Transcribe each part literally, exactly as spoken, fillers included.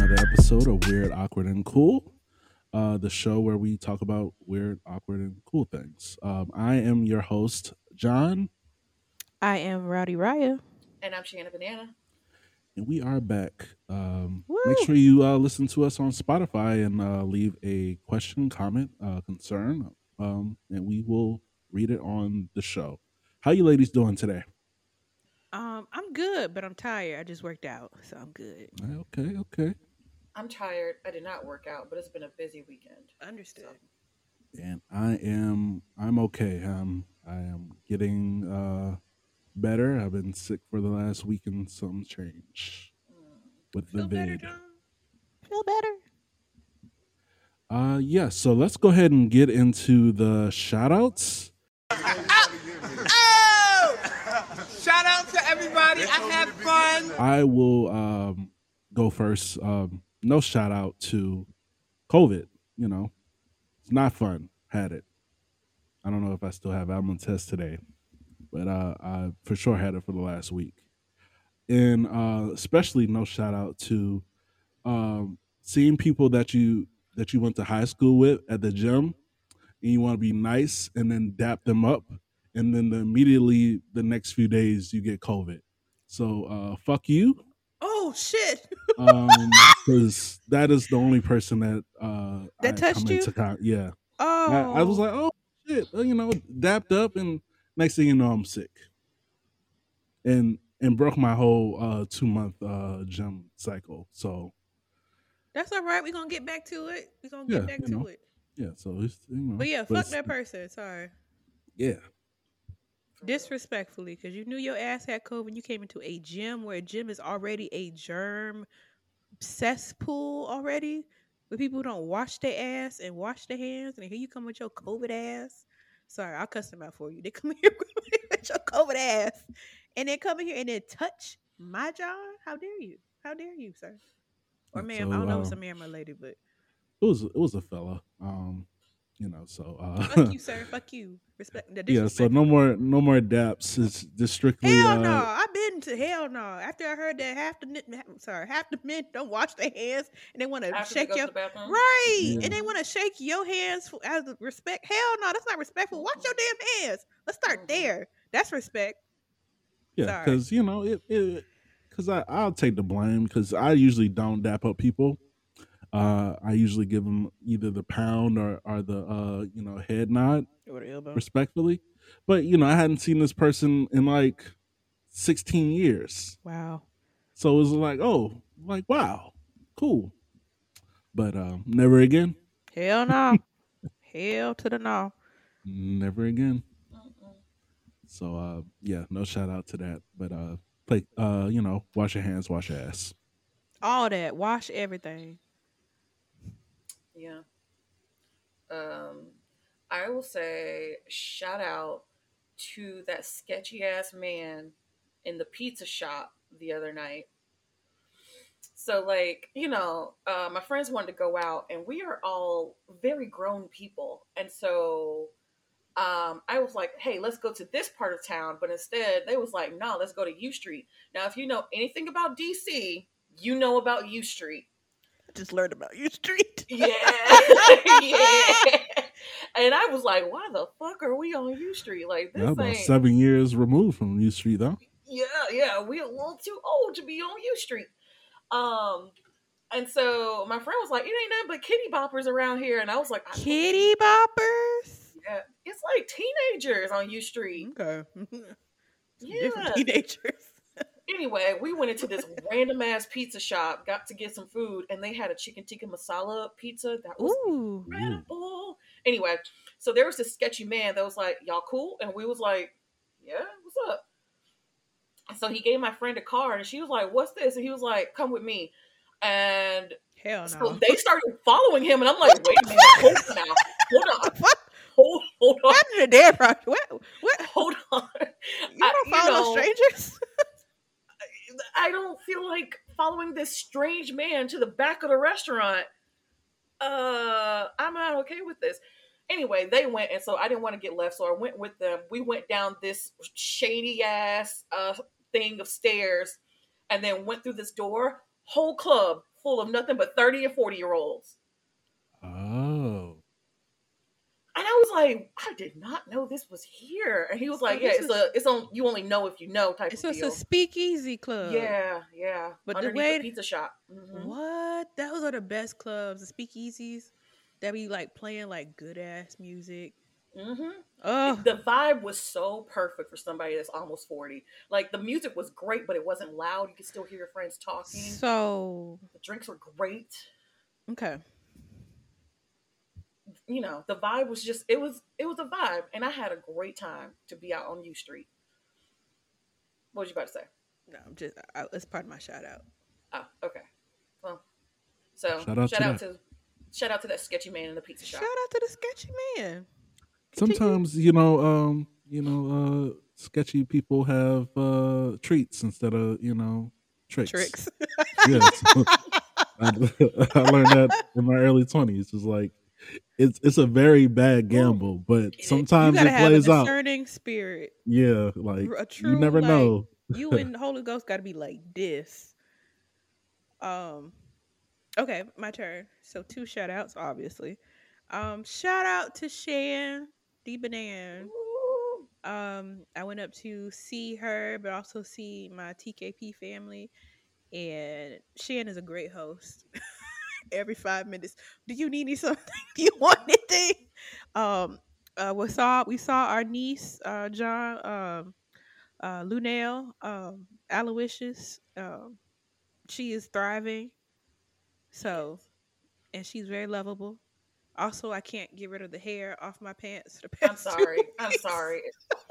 another episode of Weird, Awkward, and Cool, uh, the show where we talk about weird, awkward, and cool things. Um, I am your host, John, I am Rowdy Raya. And I'm Shanna Banana. and we are back. Um, make Woo! sure you uh, listen to us on Spotify and uh, leave a question, comment, uh, concern, um, and we will read it on the show. How you ladies doing today? Um, I'm good, but I'm tired. I just worked out, so I'm good. Okay, okay. I'm tired. I did not work out, but it's been a busy weekend. Understood. So, And I am, I'm okay. Um, I am getting uh, better. I've been sick for the last week and some change mm. with the Feel better, vid. John? Feel better? Uh yeah, so let's go ahead and get into the shout outs. Oh! Shout out to everybody. I had fun. I will um go first. Um no shout out to COVID, you know. It's not fun. Had it. I don't know if I still have it. I'm gonna test today. But uh I for sure had it for the last week. And uh especially no shout out to um seeing people that you that you went to high school with at the gym and you want to be nice and then dap them up and then the, immediately the next few days you get COVID. So uh fuck you. Oh shit! Um because that is the only person that uh That I come touched you? into con- yeah. I, I was Oh, like, oh shit, uh, you know, dapped up and next thing you know I'm sick. And and broke my whole uh two month uh gym cycle. So that's all right. We're gonna get back to it. We're gonna yeah, get back you to know. it. Yeah, so it's you know But yeah, but fuck it's, that person. Sorry. yeah. For real. Disrespectfully, because you knew your ass had COVID. You came into a gym where a gym is already a germ cesspool already, where people don't wash their ass and wash their hands, and here you come with your COVID ass. Sorry, I'll cuss them out for you. They come here with your COVID ass, and then come in here and then touch my John. How dare you? How dare you, sir? Or Yeah, ma'am? so I don't know if it's a um many or lady, but it was it was a fella. Um, you know, so fuck uh you, sir. Fuck you. Respect the yeah, so disrespect. no more no more daps. It's just strictly Hell no! uh I've been to hell no. After I heard that half the ni- sorry half the men don't wash their hands and they want to After they shake go to your the bathroom? right and yeah, they want to shake your hands for, as a respect. Hell no, that's not respectful. Wash your damn hands. Let's start Mhm. there. That's respect. yeah, Sorry. because you know it, it because I I'll take the blame because I usually don't dap up people. Uh, I usually give them either the pound or or the uh you know head nod Or the elbow. respectfully, but you know I hadn't seen this person in like sixteen years, Wow. so it was like oh like wow cool, but um never again, Hell no. Hell to the no. never again. Mm-mm. So uh yeah, no shout out to that. But uh play uh, you know, wash your hands, wash your ass. All that. Wash everything. Yeah. Um, I will say shout out to that sketchy ass man in the pizza shop the other night. So, like, you know, uh, my friends wanted to go out, and we are all very grown people. And so um, I was like, hey, let's go to this part of town. But instead, they was like, no, let's go to U Street. Now, if you know anything about D C, you know about U Street. I just learned about you, street. Yeah. Yeah. And I was like, why the fuck are we on U Street? Like, Yeah, this about ain't. seven years removed from U Street though. Yeah, yeah, we a little too old to be on U Street. Um, and so my friend was like, it ain't nothing but kitty boppers around here. And I was like, I don't Kitty boppers. Yeah, it's like teenagers on U Street. Okay. Some different Yeah. teenagers. Anyway, we went into this random ass pizza shop, got to get some food, and they had a chicken tikka masala pizza that was Ooh. incredible. Anyway, so there was this sketchy man that was like, y'all cool? And we was like, yeah, what's up? So he gave my friend a card, and she was like, what's this? And he was like, come with me. And Hell so no. they started following him, and I'm like, wait a minute, hold on now. Hold on. What? Hold, hold on. What happened to Dad Project? What? What? Hold on. You I- don't you follow know, strangers? I don't feel like following this strange man to the back of the restaurant. Uh, I'm not okay with this. Anyway, they went, and so I didn't want to get left, so I went with them. We went down this shady ass uh thing of stairs, and then went through this door. Whole club full of nothing but thirty and forty year olds. Oh. And I was like, I did not know this was here. And he was So like, yeah, this it's was- a, it's on, you only know if you know type So of it's a deal. speakeasy club. Yeah, yeah. But the underneath way- the pizza shop. Mhm. What? Those are the best clubs, the speakeasies that be like playing like good ass music. Mhm. Oh, The vibe was so perfect for somebody that's almost forty. Like the music was great, but it wasn't loud. You could still hear your friends talking. so The drinks were great. okay. You know, the vibe was just it was it was a vibe, and I had a great time to be out on U Street. What was you about to say? No, I'm just I, it's part of my shout out. Oh, okay. Well, so Shout out shout to out that. to shout out to that sketchy man in the pizza shop. Shout out to the sketchy man. Sometimes, you know, um, you know, uh, sketchy people have uh, treats instead of, you know, tricks. Tricks. Yes. I, I learned that in my early twenties. It's like it's it's a very bad gamble, but sometimes you gotta it have plays a out. discerning spirit. Yeah, like A true, you never like, know. You and the Holy Ghost gotta be like this. Um okay, my turn. So two shout outs, obviously. Um, shout out to Shan D Banan. Ooh. Um, I went up to see her, but also see my T K P family. And Shan is a great host. Every five minutes, do you need me something? Do you want anything? Um, uh, we saw we saw our niece, uh, John, um, uh, Lunel, um, Aloysius. Um, she is thriving. So, and she's very lovable. Also, I can't get rid of the hair off my pants. The I'm past two sorry. I'm weeks. sorry.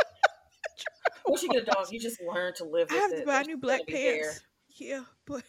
Once you get a dog, you just learn to live I with have it. to buy There's new gonna black be hair. pants. Yeah, but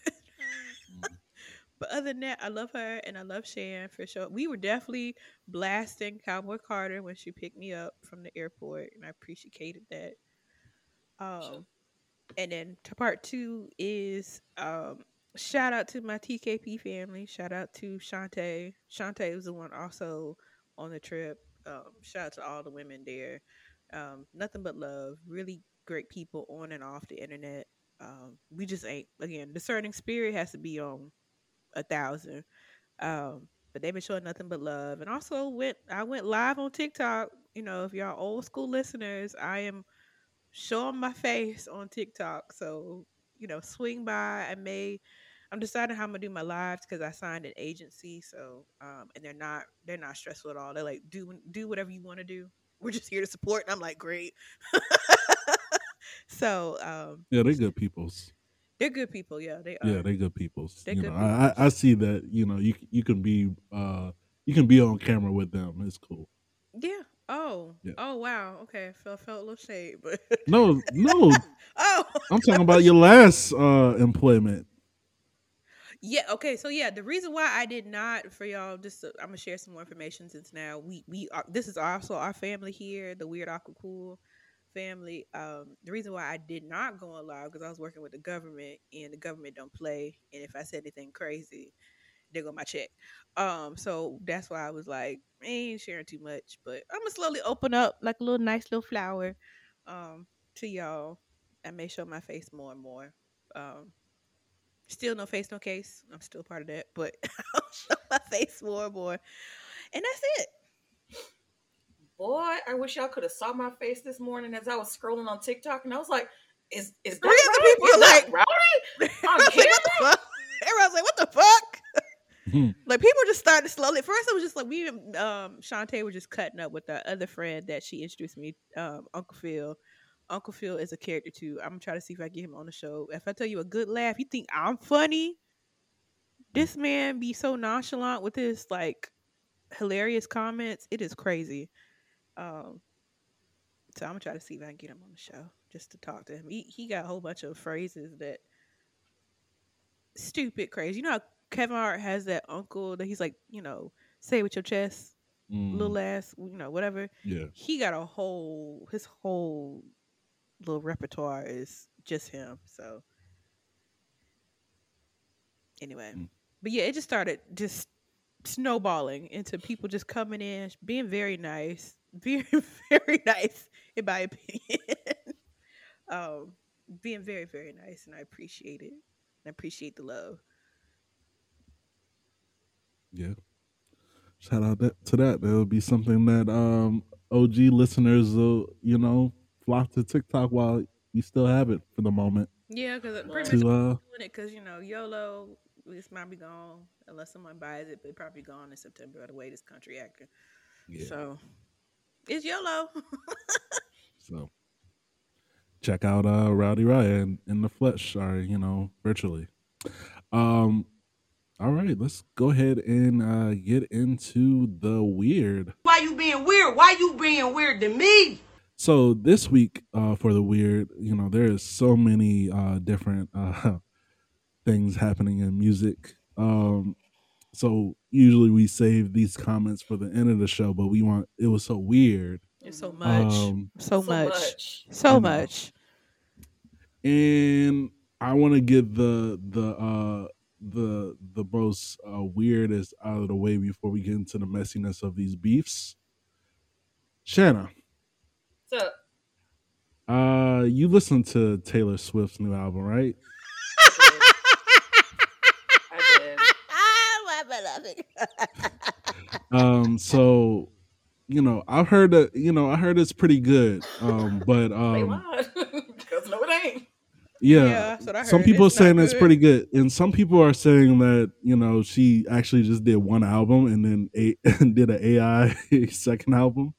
but other than that, I love her and I love Shan for sure. We were definitely blasting Cowboy Carter when she picked me up from the airport, and I appreciated that. Um, and then to part two is um, shout out to my T K P family. Shout out to Shantae. Shantae was the one also on the trip. Um, shout out to all the women there. Um, nothing but love. Really great people on and off the internet. Um, we just ain't again. Discerning spirit has to be on a thousand. Um, but they've been showing nothing but love. And also went I went live on TikTok. You know, if y'all old school listeners, I am showing my face on TikTok. So, you know, swing by. I may I'm deciding how I'm gonna do my lives because I signed an agency. So um and they're not they're not stressful at all. They're like, do do whatever you want to do. We're just here to support. And I'm like, great. So um Yeah, they good peoples. they're good people, yeah. They are. Yeah, they good peoples. They're you good know, I, I I see that. You know, you you can be uh you can be on camera with them. It's cool. Yeah. Oh. Yeah. Oh wow. Okay. Felt felt a little shade, but No, no, oh. I'm talking about your last uh employment. Yeah. Okay. So yeah, the reason why I did not for y'all, just to, I'm gonna share some more information since now we we are. This is also our family here, the Weird Aqua Cool family. Um, the reason why I did not go on live because I was working with the government, and the government don't play. And if I said anything crazy, they go my check. Um, so that's why I was like, I ain't sharing too much, but I'm gonna slowly open up like a little nice little flower, um, to y'all. I may show my face more and more. Um, still no face, no case. I'm still part of that, but I'll show my face more and more, and that's it. Boy, I wish y'all could have saw my face this morning as I was scrolling on TikTok, and I was like, "Is is that Three other Rowdy? people Is were that like- Rowdy?" I On was like, camera? what the fuck? Everyone's like, what the fuck? Mhm. Like people just started slowly. At first, it was just like we, and, um, Shantae were just cutting up with the other friend that she introduced me, um, Uncle Phil. Uncle Phil is a character too. I'm gonna try to see if I can get him on the show. If I tell you a good laugh, you think I'm funny? This man be so nonchalant with his like hilarious comments. It is crazy. Um, so I'm gonna try to see if I can get him on the show just to talk to him. He he got a whole bunch of phrases that stupid crazy. You know how Kevin Hart has that uncle that he's like, you know, say it with your chest, Mm, little ass, you know, whatever. yeah. He got a whole his whole little repertoire is just him. So anyway, Mm. but yeah, it just started just snowballing into people just coming in, being very nice, being very nice in my opinion. um, being very very nice, and I appreciate it. I appreciate the love. Yeah. Shout out that, to that. That would be something that um O G listeners will, you know, flock to TikTok while we still have it for the moment. Yeah, because pretty Right. much To I'm uh doing it because you know YOLO. This might be gone unless someone buys it, but it probably gone in September. The way this country acting, yeah. so it's YOLO. So check out uh Rowdy Raya in, in the flesh or, you know, virtually. Um all right, let's go ahead and uh get into the weird. Why you being weird? Why you being weird to me? So this week, uh, for the weird, you know, there is so many uh, different uh, things happening in music. Um, so usually we save these comments for the end of the show, but we want it was so weird. It's so Mhm. much, Um, so, So much, much. so I know. much. And I want to get the the uh, the the most uh, weirdest out of the way before we get into the messiness of these beefs. Shanna, So uh, you listened to Taylor Swift's new album, right? I did. Why am I laughing? Um, so you know, I've heard that you know, I heard it's pretty good. Um, but They um, lied because no, it ain't. yeah, Yeah, that's what I some heard. people are It's not saying it's good. pretty good, and some people are saying that you know she actually just did one album and then a did an A I second album.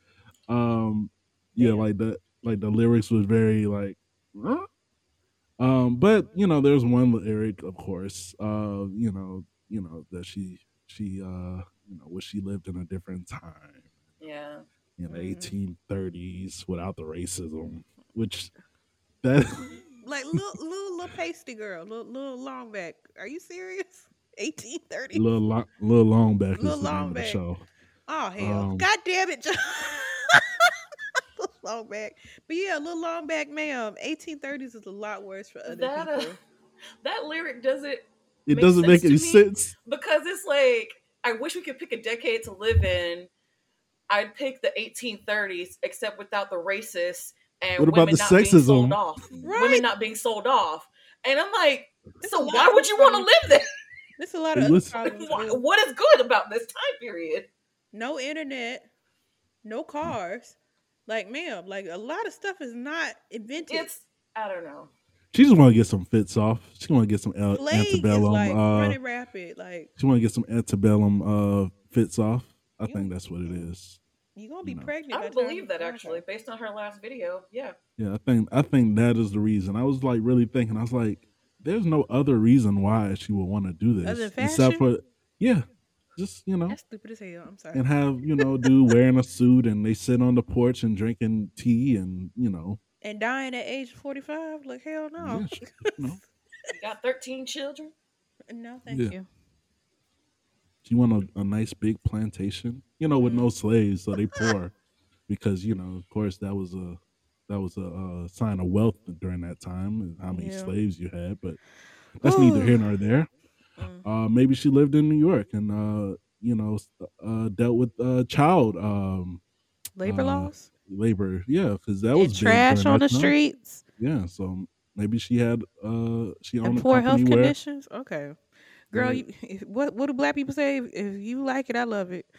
Um, yeah, Damn. like the like the lyrics was very like. "Huh?" Um, but you know, there's one lyric, of course. Uh, you know, you know that she she uh you know wish she lived in a different time, Yeah. in the Mhm. eighteen thirties without the racism, which that Like little, little, little pasty girl, little, little long back. Are you serious? eighteen thirty. little long, little long back Little is the name long of the back. show. Oh hell! Um, God damn it! Little long back, but yeah, little long back, ma'am. eighteen thirties is a lot worse for other That uh, people. that lyric doesn't it make doesn't sense make to any me sense. because it's like I wish we could pick a decade to live in. I'd pick the eighteen thirties, except without the racists and What about women the not being sold sexism? off. Right? Women not being sold off, and I'm like, There's so a lot why of would other you want to problems. live there? There's a lot Hey, of other listen. problems. Why- boo. what is good about this time period? No internet, no cars. Like, ma'am, like a lot of stuff is not invented. It's I don't know. She just want to get some fits off. She want to get some uh, Plague is antebellum. like Uh, running rapid. Like she want to get some antebellum uh fits off. I You- think that's what it is. you gonna be No. pregnant. I by would the time believe you that find actually, her. based on her last video. Yeah. Yeah, I think I think that is the reason. I was like really thinking. I was like, there's no other reason why she would want to do this Other than except fashion? for yeah, just you know, That's stupid as hell. I'm sorry. and have you know dude wearing a suit and they sit on the porch and drinking tea and you know, And dying at age forty-five? Like hell no. yeah, she- you know, You got thirteen children. No, thank Yeah. you. she want a, a nice big plantation, you know, with Mm. no slaves, so they poor because you know, of course, that was a that was a, uh sign of wealth during that time and how many Yeah. slaves you had, but that's neither here nor there. Mm. Uh, maybe she lived in New York and uh, you know s- uh, dealt with uh, child um, Labor uh, laws? labor. Yeah, because that And was big trash during on the that time. streets? Yeah, so maybe she had uh, she owned And a poor health company where conditions? Okay. Girl, Right. you, if, what what do black people say? If, if you like it, I love it.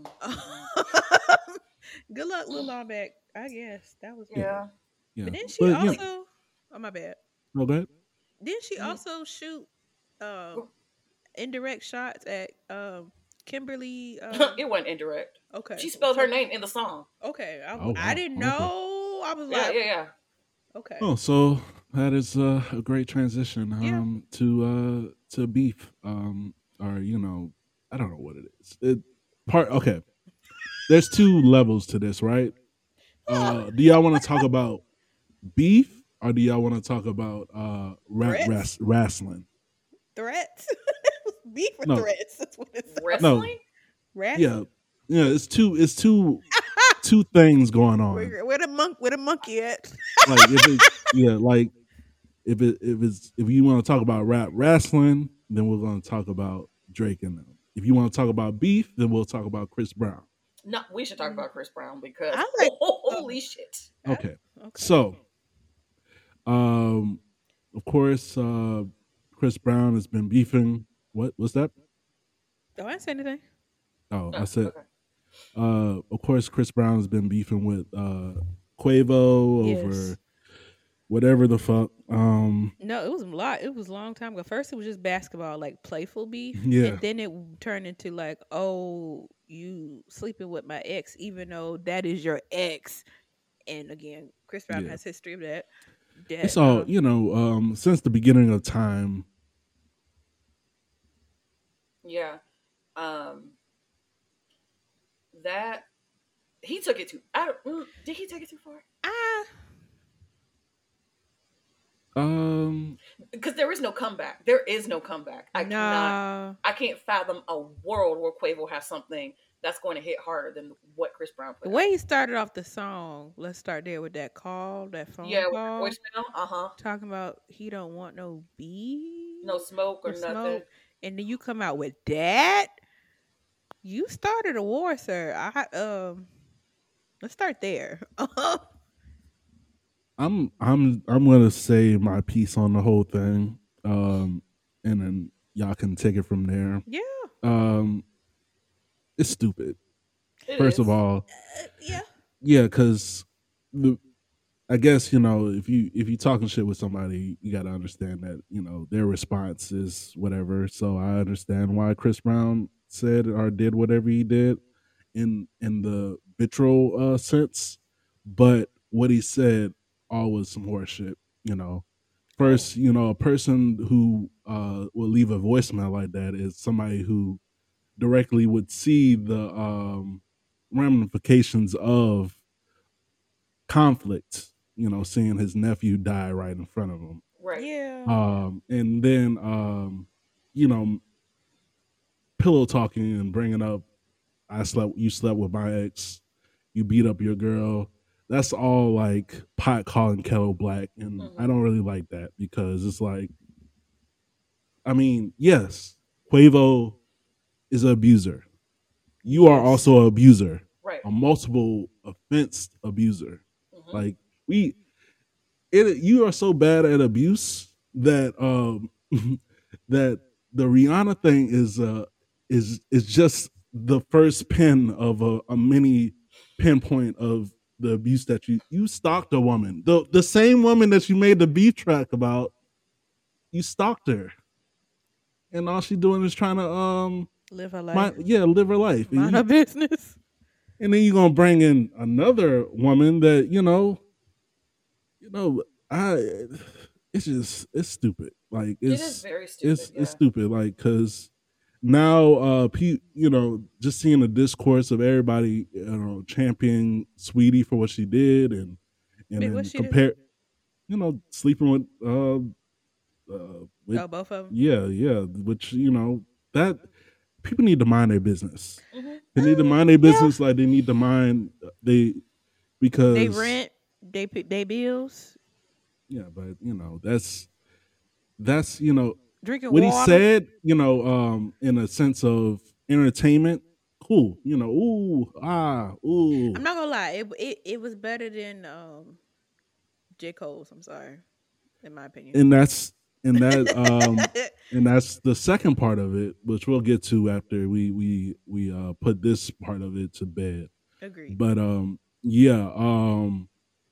Good luck, Lil Lawback. I guess that was. Yeah. yeah, But didn't she but, also? you know, Oh my bad. no, go ahead. Didn't she Mhm. also shoot um, indirect shots at um, Kimberly? Um, It wasn't indirect. okay, She spelled her so- name in the song. Okay, I, Oh, I wow. didn't Okay. know. I was Yeah, like, yeah, yeah. okay. Oh, so that is uh, a great transition Yeah. um, to uh, to beef, um, or you know, I don't know what it is. It part okay. There's two levels to this, right? Uh, do y'all want to talk about beef, or do y'all want to talk about uh, ra- Threats? ras- wrestling? Threats? Beef or No. threats? That's what it's. Wrestling? Rats? Yeah, yeah. It's two. It's two. two things going on. Where, where the monk? Where the monkey at? Like if it, yeah, like if it if it's if you want to talk about rap wrestling, then we're going to talk about Drake and them. If you want to talk about beef, then we'll talk about Chris Brown. No, we should talk about Chris Brown because I like- holy shit. Okay, Okay. so um, of course, uh, Chris Brown has been beefing. What was that? Oh, I didn't say anything. Oh, I Oh, said, okay. uh, of course, Chris Brown's been beefing with uh, Quavo Yes. over whatever the fuck. Um, No, it was a lot. It was a long time ago. First, it was just basketball, like playful beef, yeah, and then it w- turned into like, oh, you sleeping with my ex, even though that is your ex. And again, Chris Brown yeah. has history of that. It's That all, um, you know, um, since the beginning of time. Yeah. Um, that he took it too. I don't, mm, did he take it too far? I Um, Because there is no comeback. There is no comeback. I cannot. nah. I can't fathom a world where Quavo has something that's going to hit harder than what Chris Brown The put way out. he started off the song, let's start there with that call, that Yeah, phone with the call, voicemail. Uh huh. talking about he don't want no No beef smoke or or nothing. smoke, and then you come out with that. You started a war, sir. I um, let's start there. I'm I'm I'm gonna say my piece on the whole thing, um, and then y'all can take it from there. Yeah, Um, it's stupid. It First of is. all, uh, yeah. yeah, because the I guess you know if you if you talking shit with somebody, you got to understand that you know their response is whatever. So I understand why Chris Brown said or did whatever he did in in the vitriol uh, sense, but what he said all was some horse shit. You know, Oh. first, you know, a person who uh, will leave a voicemail like that is somebody who directly would see the um, ramifications of conflict, you know, seeing his nephew die right in front of him. Right. Yeah. Um, and then, um, you know, pillow talking and bringing up, I slept, you slept with my ex, you beat up your girl. That's all like pot calling kettle black. And I Mm-hmm. don't really like that because it's like, I mean, yes, Quavo is an abuser. You are Yes. also an abuser, Right. a multiple offense abuser. Mm-hmm. Like, we, it you are so bad at abuse that um that the Rihanna thing is uh is is just the first pin of a, a mini pinpoint of the abuse that you you stalked a woman, the the same woman that you made the beef track about. You stalked her, and all she doing is trying to um Live her my life. yeah live her life, and Mind you her business. and then you gonna bring in another woman that you know you know, I it's just it's stupid. Like It is it's very stupid. it's it's Yeah. stupid. Like because now, uh, pe- you know, just seeing the discourse of everybody, you know, championing Sweetie for what she did, and and Wait, what then she do? compare, you know, sleeping with uh, uh with Oh, both of them. yeah yeah, which you know that people need to mind their business. Mm-hmm. They need to Uh, mind their yeah. business like they need to mind they They because rent. They pay they bills. yeah, but you know that's that's you know Drinking what he water. said, you know, um, in a sense of entertainment. Cool, you know, ooh, ah, I'm ooh, not gonna lie. It it, it was better than um J Cole's. I'm sorry, in my opinion. and that's and that um and that's the second part of it, which we'll get to after we we we uh put this part of it to bed. Agreed. But um, yeah, um,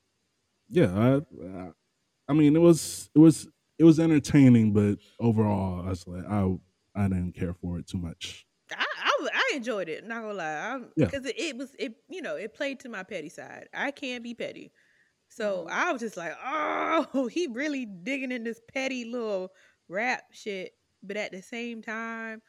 yeah, I, I I mean, it was it was it was entertaining, but overall, I was like, I I didn't care for it too much. I, I w- I enjoyed it. Not gonna lie, Yeah, because it, it was it you know it played to my petty side. I can be petty, so Mm-hmm. I was just like, oh, he really digging in this petty little rap shit. But at the same time,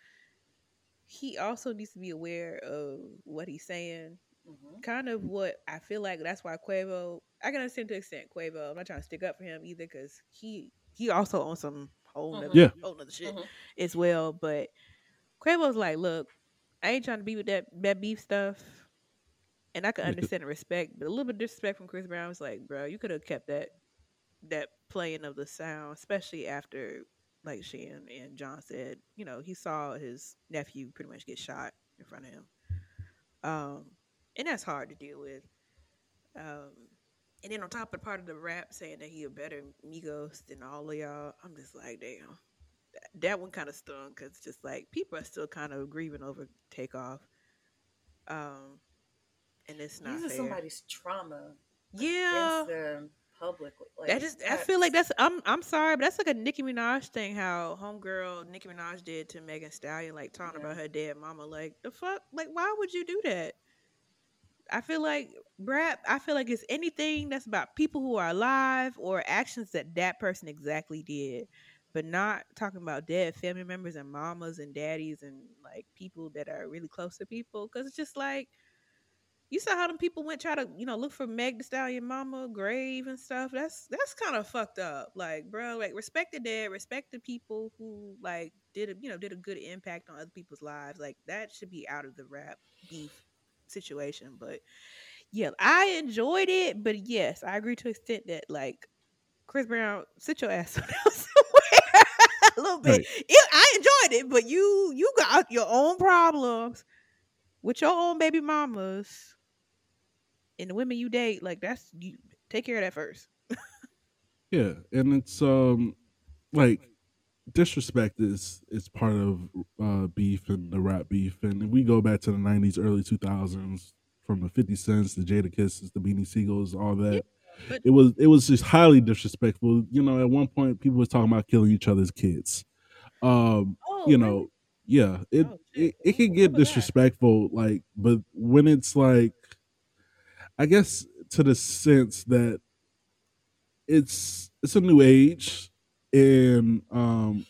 he also needs to be aware of what he's saying. Mm-hmm. Kind of what I feel like that's why Quavo. I can understand to an extent Quavo. I'm not trying to stick up for him either because he he also on some whole nother Mm-hmm. yeah, whole nother shit Mm-hmm. as well. But Quavo's like, look, I ain't trying to be with that that beef stuff. And I can yeah, 'cause- understand the respect, but a little bit of disrespect from Chris Brown was like, bro, you could have kept that that playing of the sound, especially after, like Shan and John said, you know, he saw his nephew pretty much get shot in front of him. Um, and that's hard to deal with. Um, and then on top of part of the rap saying that he a better Migos than all of y'all, I'm just like, damn. that one kind of stung because it's just like people are still kind of grieving over Takeoff. Um, and it's not Using fair. somebody's trauma Yeah, against them publicly. Like that just I that's, feel like that's I'm I'm sorry, but that's like a Nicki Minaj thing. How homegirl Nicki Minaj did to Megan Stallion, like talking Yeah. about her dead mama. Like the fuck, like why would you do that? I feel like rap. I feel like it's anything that's about people who are alive or actions that that person exactly did, but not talking about dead family members and mamas and daddies and like people that are really close to people. Because it's just like you saw how them people went try to you know look for Meg the Stallion mama grave and stuff. That's that's kind of fucked up. Like bro, like respect the dead, respect the people who like did a you know did a good impact on other people's lives. Like that should be out of the rap beef situation, but yeah, I enjoyed it, but yes, I agree to an extent that like Chris Brown, sit your ass down somewhere a little bit. Right. It, I enjoyed it, but you you got your own problems with your own baby mamas and the women you date. Like that's you take care of that first. Yeah, and it's um like disrespect is is part of uh beef and the rap beef, and we go back to the nineties, early two thousands, from the fifty Cents, the Jada Kisses, the Beanie Siegels, all Yeah, that. but It was it was just highly disrespectful. You know, at one point people was talking about killing each other's kids. Um, oh you really? know, yeah, it Oh it, shit! it can get Remember that? disrespectful, like, but when it's like, I guess to the sense that it's it's a new age, and um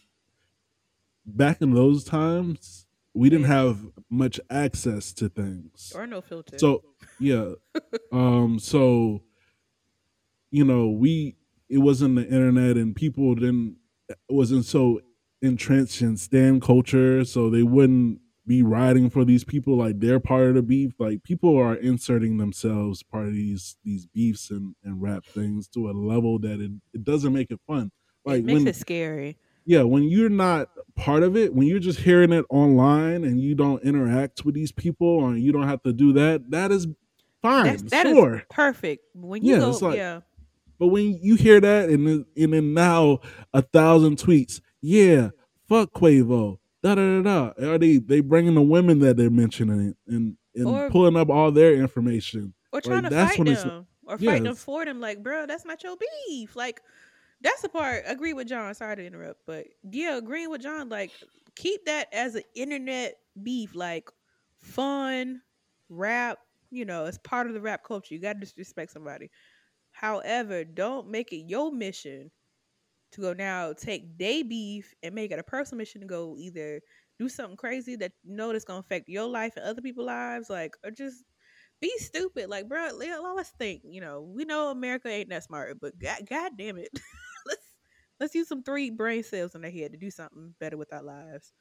back in those times we didn't Yeah, have much access to things. or no filter. So yeah, um so you know, we it wasn't the internet, and people didn't wasn't so entrenched in stan culture, so they wouldn't be riding for these people like they're part of the beef. Like people are inserting themselves part of these these beefs and, and rap things to a level that it, it doesn't make it fun. It Like makes when it scary. yeah, when you're not part of it, when you're just hearing it online and you don't interact with these people and you don't have to do that, that is That's fine, that is sure. perfect. When you Yeah, it's go, like, yeah, but when you hear that, and then, and then now a thousand tweets, yeah, fuck Quavo, da da da da. Are they they bringing the women that they're mentioning and and or pulling up all their information? or trying Like to that's fight when it's them or yeah, fight them it's, for them. Like, bro, that's not your beef. Like, that's the part. I agree with John. Sorry to interrupt, but yeah, agreeing with John. Like, keep that as an internet beef. Like, fun rap. You know, it's part of the rap culture. You got to disrespect somebody. However, don't make it your mission to go now take day beef and make it a personal mission to go either do something crazy that you know that's gonna affect your life and other people's lives, like or just be stupid. Like, bro, let's think. You know, we know America ain't that smart, but god, god damn it, let's let's use some three brain cells in their head to do something better with our lives.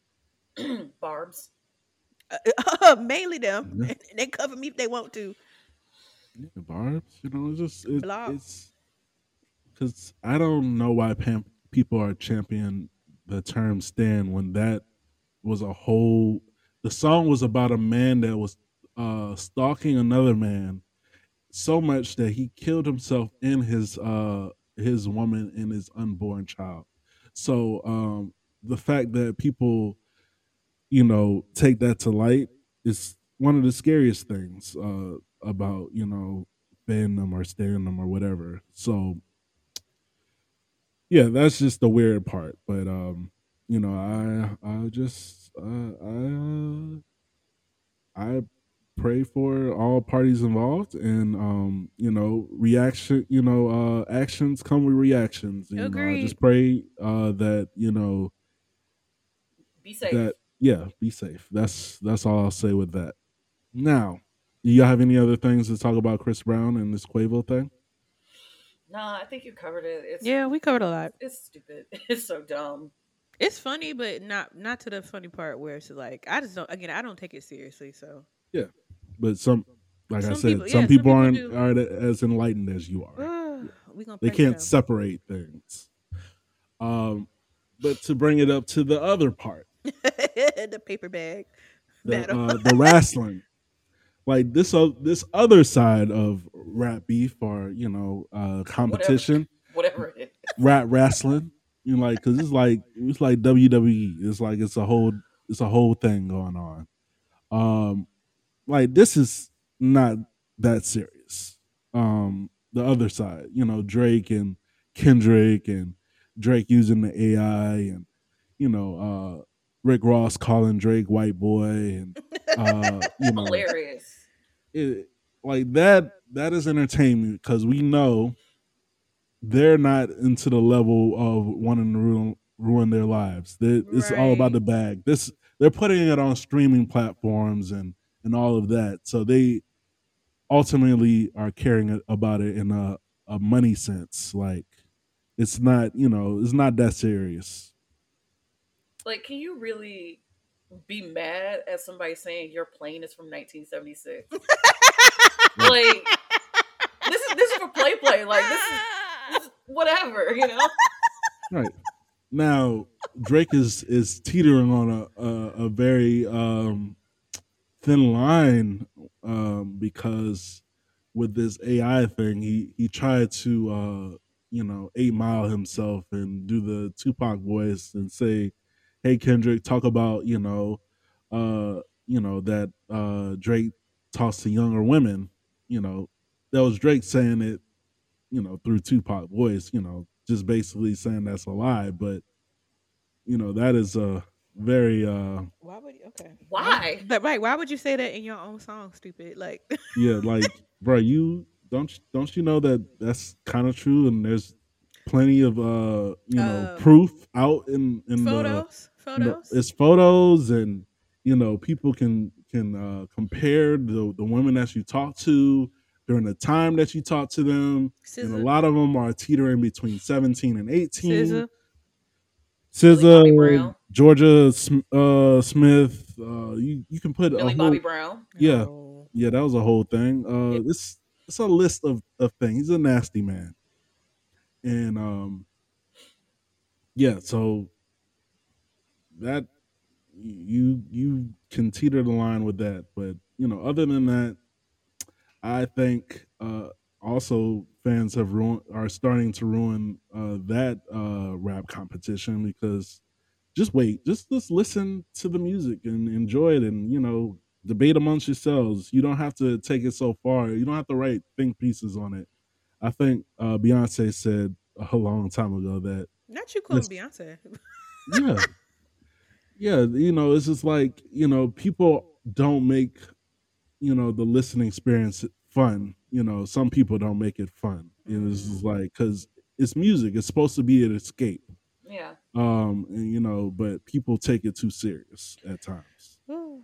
Barbs. Uh, mainly them, yeah, and they cover me if they want to. yeah, Barb's. You know, it's just it, Block. it's because I don't know why pam- people are championing the term "stan" when that was a whole. The song was about a man that was uh, stalking another man so much that he killed himself and his uh, his woman and his unborn child. So um, the fact that people, you know, take that to light is one of the scariest things uh, about you know fandom or standom or whatever. So yeah, that's just the weird part. But um, you know, I I just uh, I uh, I pray for all parties involved, and um, you know, reaction. You know, uh, actions come with reactions. You know, I Agreed. just pray uh, that you know Be safe. that yeah, be safe. That's that's all I'll say with that. Now, do y'all have any other things to talk about Chris Brown and this Quavo thing? Nah, I think you covered it. It's Yeah, we covered a lot. it's stupid. It's so dumb. It's funny, but not not to the funny part where it's like I just don't. Again, I don't take it seriously. So Yeah, but some, like I some people, said, yeah, some some people people aren't do. aren't as enlightened as you are. We gonna They pray for can't them. separate things. Um, but to bring it up to the other part, The paper bag the battle. uh, the wrestling, like this uh, this other side of rap beef or you know uh, Whatever. competition, Whatever it is. rap wrestling. You know, like because it's like it's like W W E. It's like it's a whole it's a whole thing going on. Um, like this is not that serious. Um, the other side, you know, Drake and Kendrick and Drake using the A I and you know uh, Rick Ross calling Drake white boy and uh, you know Hilarious. it, like that that is entertainment because we know they're not into the level of wanting to ruin, ruin their lives. They, it's all about Right. the bag. This they're putting it on streaming platforms and and all of that. So they ultimately are caring about it in a, a money sense. Like it's not, you know, it's not that serious. Like, can you really be mad at somebody saying your plane is from nineteen seventy-six? Like, this is this is for play play. Like, this is, this is whatever, you know? Right. Now Drake is is teetering on a a, a very um, thin line um, because with this A I thing, he he tried to uh, you know eight mile himself and do the Tupac voice and say, "Hey Kendrick, talk about you know, uh, you know that uh, Drake talks to younger women." You know, that was Drake saying it, you know, through Tupac voice. You know, just basically saying that's a lie, but you know that is a very uh Why would you? Okay. Why? But right, why would you say that in your own song? Stupid. Like, yeah, like, bro, you don't don't you know that that's kind of true, and there's plenty of uh, you know, um, proof out in in the, photos, in the photos. it's photos, and you know, people can can uh, compare the the women that you talk to during the time that you talk to them, and a Scissor, lot of them are teetering between seventeen and eighteen. scissor. Millie Bobby SZA, Brown. Georgia Sm- uh, Smith, uh, you you can put a Millie whole Bobby Brown. yeah, Oh, yeah, that was a whole thing. Yeah. Uh, this it's a list of of things. He's a nasty man, and um, yeah. So that you you can teeter the line with that, but you know, other than that, I think uh, also fans have ruined are starting to ruin uh, that uh, rap competition because just wait, just just listen to the music and enjoy it, and you know, debate amongst yourselves. You don't have to take it so far. You don't have to write think pieces on it. I think uh, Beyonce said a long time ago that not you calling this, Beyonce. yeah, yeah, you know, it's just like you know, people don't make you know the listening experience fun. You know, some people don't make it fun. You know, it's just Mm. like because it's music. It's supposed to be an escape. Yeah. Um, and, you know, but people take it too serious at times. Whew.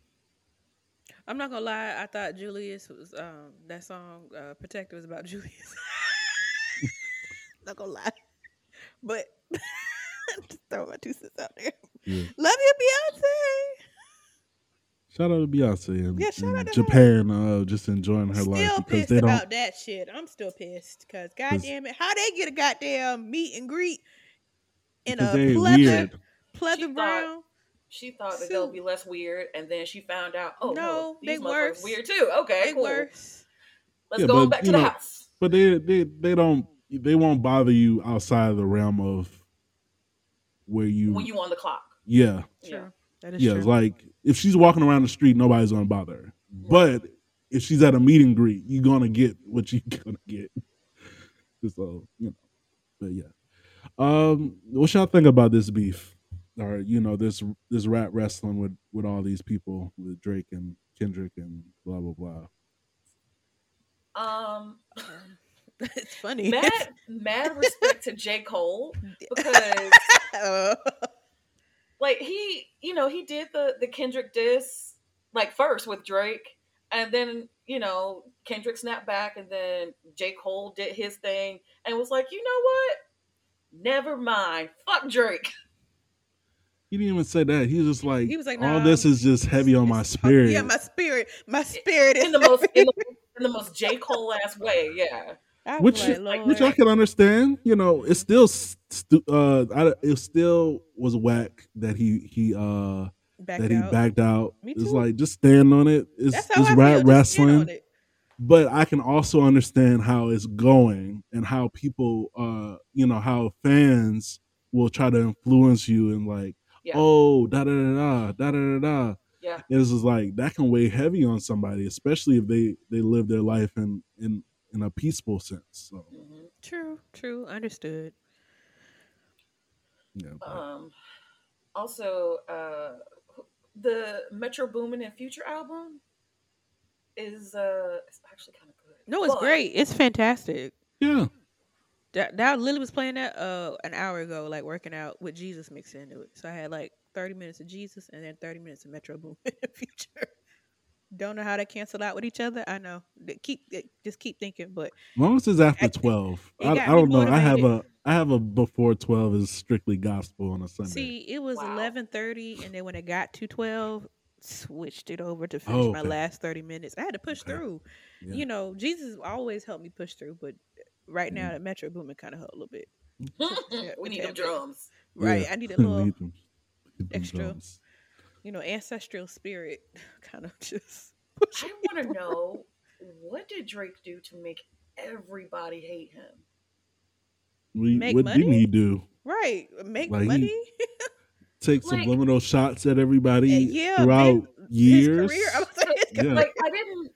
I'm not gonna lie. I thought Julius was um that song uh, "Protector" was about Julius. Not gonna lie, but just throw my two cents out there. Yeah. Love you, Beyonce. Shout out to Beyonce and, Yeah, shout out and to her. Japan, uh, just enjoying her life Still because pissed they don't. about that shit. I'm still pissed because goddamn it, how they get a goddamn meet and greet in Because a they pleather, weird. pleather She thought- brown? She thought that they'll Suit. be less weird, and then she found out, oh no, No, these they motherfuckers worse. weird too. Okay, They cool. worse. Let's Yeah, go on but, back to you the know, house. But they they they don't they won't bother you outside of the realm of where you. When you on the clock. Yeah, Yeah. True. That is yeah. true. It's like if she's walking around the street, nobody's gonna bother her. But if she's at a meet and greet, you're gonna get what you're gonna get. So you know, but yeah. Um, what y'all think about this beef, or you know, this this rap wrestling with with all these people, with Drake and Kendrick and blah blah blah. Um, Um, it's funny. mad, mad respect to J. Cole because, Uh, like, he, you know, he did the the Kendrick diss like first with Drake, and then you know Kendrick snapped back, and then J. Cole did his thing, and was like, you know what? Never mind. Fuck Drake. He didn't even say that. He was just like, he was like, all nah, this is just heavy on my it's- spirit. Yeah, my spirit, my spirit is in the most in the, in the most J. Cole ass way. Yeah. I was which like, like, which I Lord. can understand. You know, it's still stu- uh, I, it still was whack that he he uh Backed that he out. backed out. Me It's too. like just stand on it. It's That's how it's I rap feel. Just stand on wrestling. it. But I can also understand how it's going and how people uh you know how fans will try to influence you and like, Yeah. oh, da da da da da da da. Yeah. It's just like that can weigh heavy on somebody, especially if they they live their life in in in a peaceful sense. So hmm True, true, understood. yeah, but Um. Also, uh, the Metro Boomin and Future album is uh, it's actually kind of good. No, it's But great. It's fantastic. yeah, That, that Lily was playing that uh an hour ago, like working out with Jesus mixed into it. So I had like thirty minutes of Jesus and then thirty minutes of Metro Boomin in Future. Don't know how they cancel out with each other. I know. They keep they just keep thinking, but as long as it's after I, twelve, it I, I got me don't know. I have motivated. a I have a before twelve is strictly gospel on a Sunday. See, it was wow. eleven thirty, and then when it got to twelve, switched it over to finish Oh, my okay. last thirty minutes. I had to push Okay. through. Yeah. You know, Jesus always helped me push through, but right now Mhm. the Metro Boomin kind of hurt a little bit. we need A them bit. drums. Right. Yeah. I need a little Need them- need them extra, drums. you know, ancestral spirit kind of just I pushing. want to know, what did Drake do to make everybody hate him? We, Make what didn't money? he do? Right. Make Like, he- money. Take Like- subliminal shots at everybody yeah. throughout man, years. His career. I was like, his Yeah. career. Like, I didn't.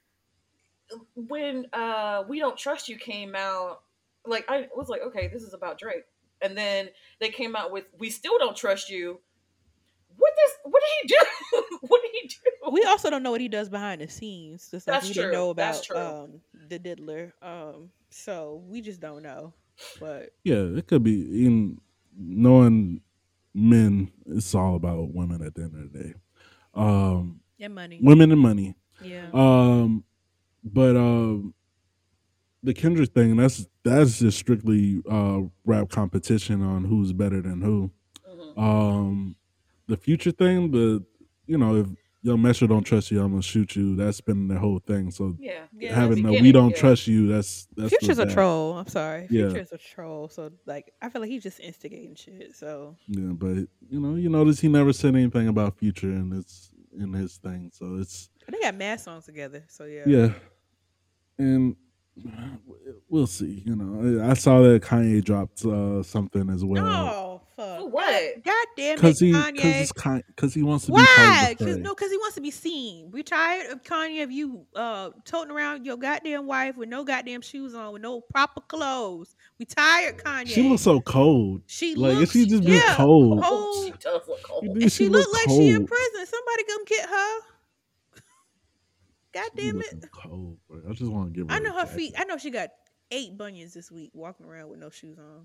When uh, We Don't Trust You came out, like, I was like, okay, this is about Drake. And then they came out with We Still Don't Trust You. What does what did he do? What did he do? We also don't know what he does behind the scenes. Just like That's we true. didn't know That's about true. um the diddler. Um so we just don't know. But Yeah, it could be in knowing men. It's all about women at the end of the day. Um, yeah, money. women and money. Yeah. Um, but um, the Kendrick thing that's that's just strictly uh rap competition on who's better than who. Mhm. Um, the Future thing, the you know if Young Metro don't trust you, I'm gonna shoot you. That's been the whole thing. So Yeah. Yeah, having the beginning, we don't yeah. trust you, that's that's Future's the a bad. troll. I'm sorry. Yeah. Future's a troll. So like I feel like he's just instigating shit. So Yeah, but you know, you notice he never said anything about Future in his in his thing. So it's they got mad songs together. So yeah. yeah, and we'll see. You know, I saw that Kanye dropped uh, something as well No, fuck. For what? God damn it, because he because Kanye. because he wants to be part Why? of the Cause, fray. no, because he wants to be seen. We tired of Kanye of you uh toting around your goddamn wife with no goddamn shoes on, with no proper clothes. We tired, Kanye. She looks so cold. She like looks, if she just be yeah, cold, Oh, she cold. does look cold. You And do- she, she looked look like she in cold. prison. Somebody come get her. God She damn looking it. cold. Bro. I just want to give her. I a know her jacket. feet. I know she got eight bunions this week walking around with no shoes on.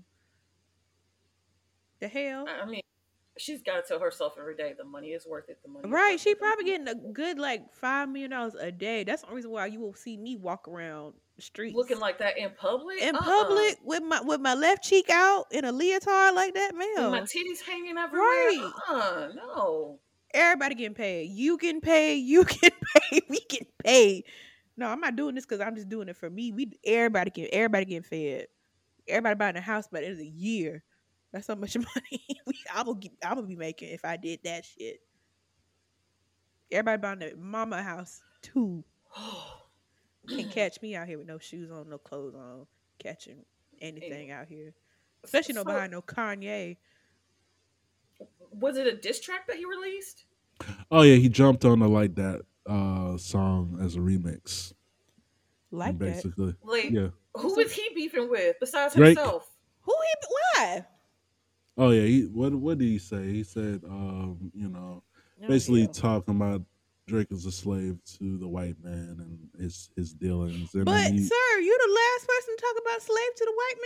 The hell? I mean, she's got to tell herself every day the money is worth it. The money, is Right, worth she it, the probably money- getting a good like five million dollars a day. That's the only reason why you will see me walk around the streets looking like that in public. in Uh-uh. public with my with my left cheek out in a leotard like that, With man. my titties hanging everywhere. Right. Uh-uh, no. Everybody getting paid. You getting paid. You getting paid. We getting paid. No, I'm not doing this because I'm just doing it for me. We everybody get everybody getting fed. Everybody buying a house by the end of the year. That's how much money we, I'm gonna I'm gonna be making if I did that shit. Everybody buying the mama house too. Can't catch me out here with no shoes on, no clothes on, catching anything out here. Especially no So- behind no Kanye. Was it a diss track that he released? Oh yeah, he jumped on the like that uh, song as a remix. Like and that. basically, Like, yeah. who is he beefing with besides Drake. himself? Who he why? Oh yeah, he, what what did he say? He said, um, you know, Oh, basically hell. talking about Drake is a slave to the white man and his his dealings. And But then he, sir, you the last person to talk about slave to the white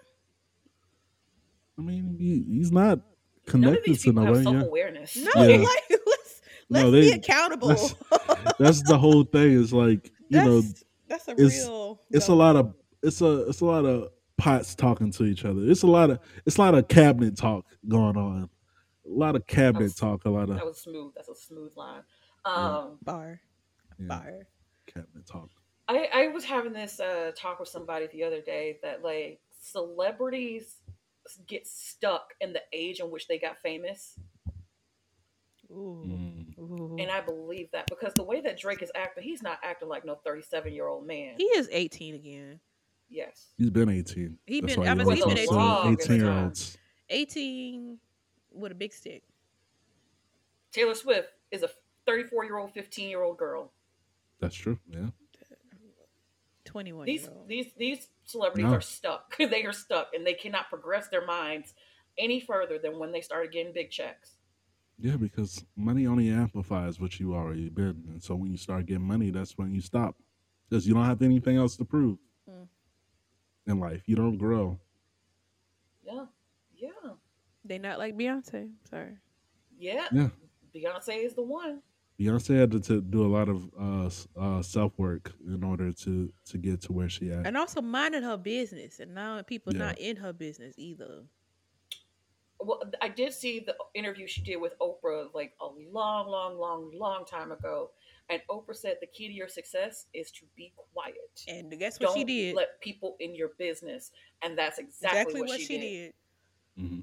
I mean, he, he's not None of connected these to people have nobody. Yeah. self-awareness. man? No, Yeah. like let's let's No, be they- accountable. That's, that's the whole thing. Is like you that's, know, that's a it's- real. it's a no. lot of it's a it's a lot of pots talking to each other. It's a lot of it's a lot of cabinet talk going on. A lot of cabinet was- talk. A lot of That was smooth. That's a smooth line. Um, bar, yeah, bar. cabinet talk. I, I was having this uh, talk with somebody the other day that like celebrities get stuck in the age in which they got famous, Ooh, Mm. ooh. and I believe that because the way that Drake is acting, he's not acting like no thirty-seven year old man. He is eighteen again. Yes, He's been eighteen. He That's been- why I he mean, always he been talks eighteen. to eighteen year olds. eighteen with a big stick. Taylor Swift is a thirty-four year old, fifteen year old girl. That's true. Yeah. twenty-one These year old. these these celebrities No. are stuck. They are stuck, and they cannot progress their minds any further than when they started getting big checks. Yeah, because money only amplifies what you already been, and so when you start getting money, that's when you stop, because you don't have anything else to prove Mm. in life. You don't grow. Yeah, yeah, They not like Beyonce. Sorry. yeah. Yeah. Beyonce is the one. Beyonce had to, to do a lot of uh, s- uh, self work in order to to get to where she at. And also minding her business, and now people Yeah. not in her business either. Well, I did see the interview she did with Oprah like a long, long, long, long time ago, and Oprah said the key to your success is to be quiet. And guess what she Don't did? let people in your business, and that's exactly, exactly what, what she, she did. did. hmm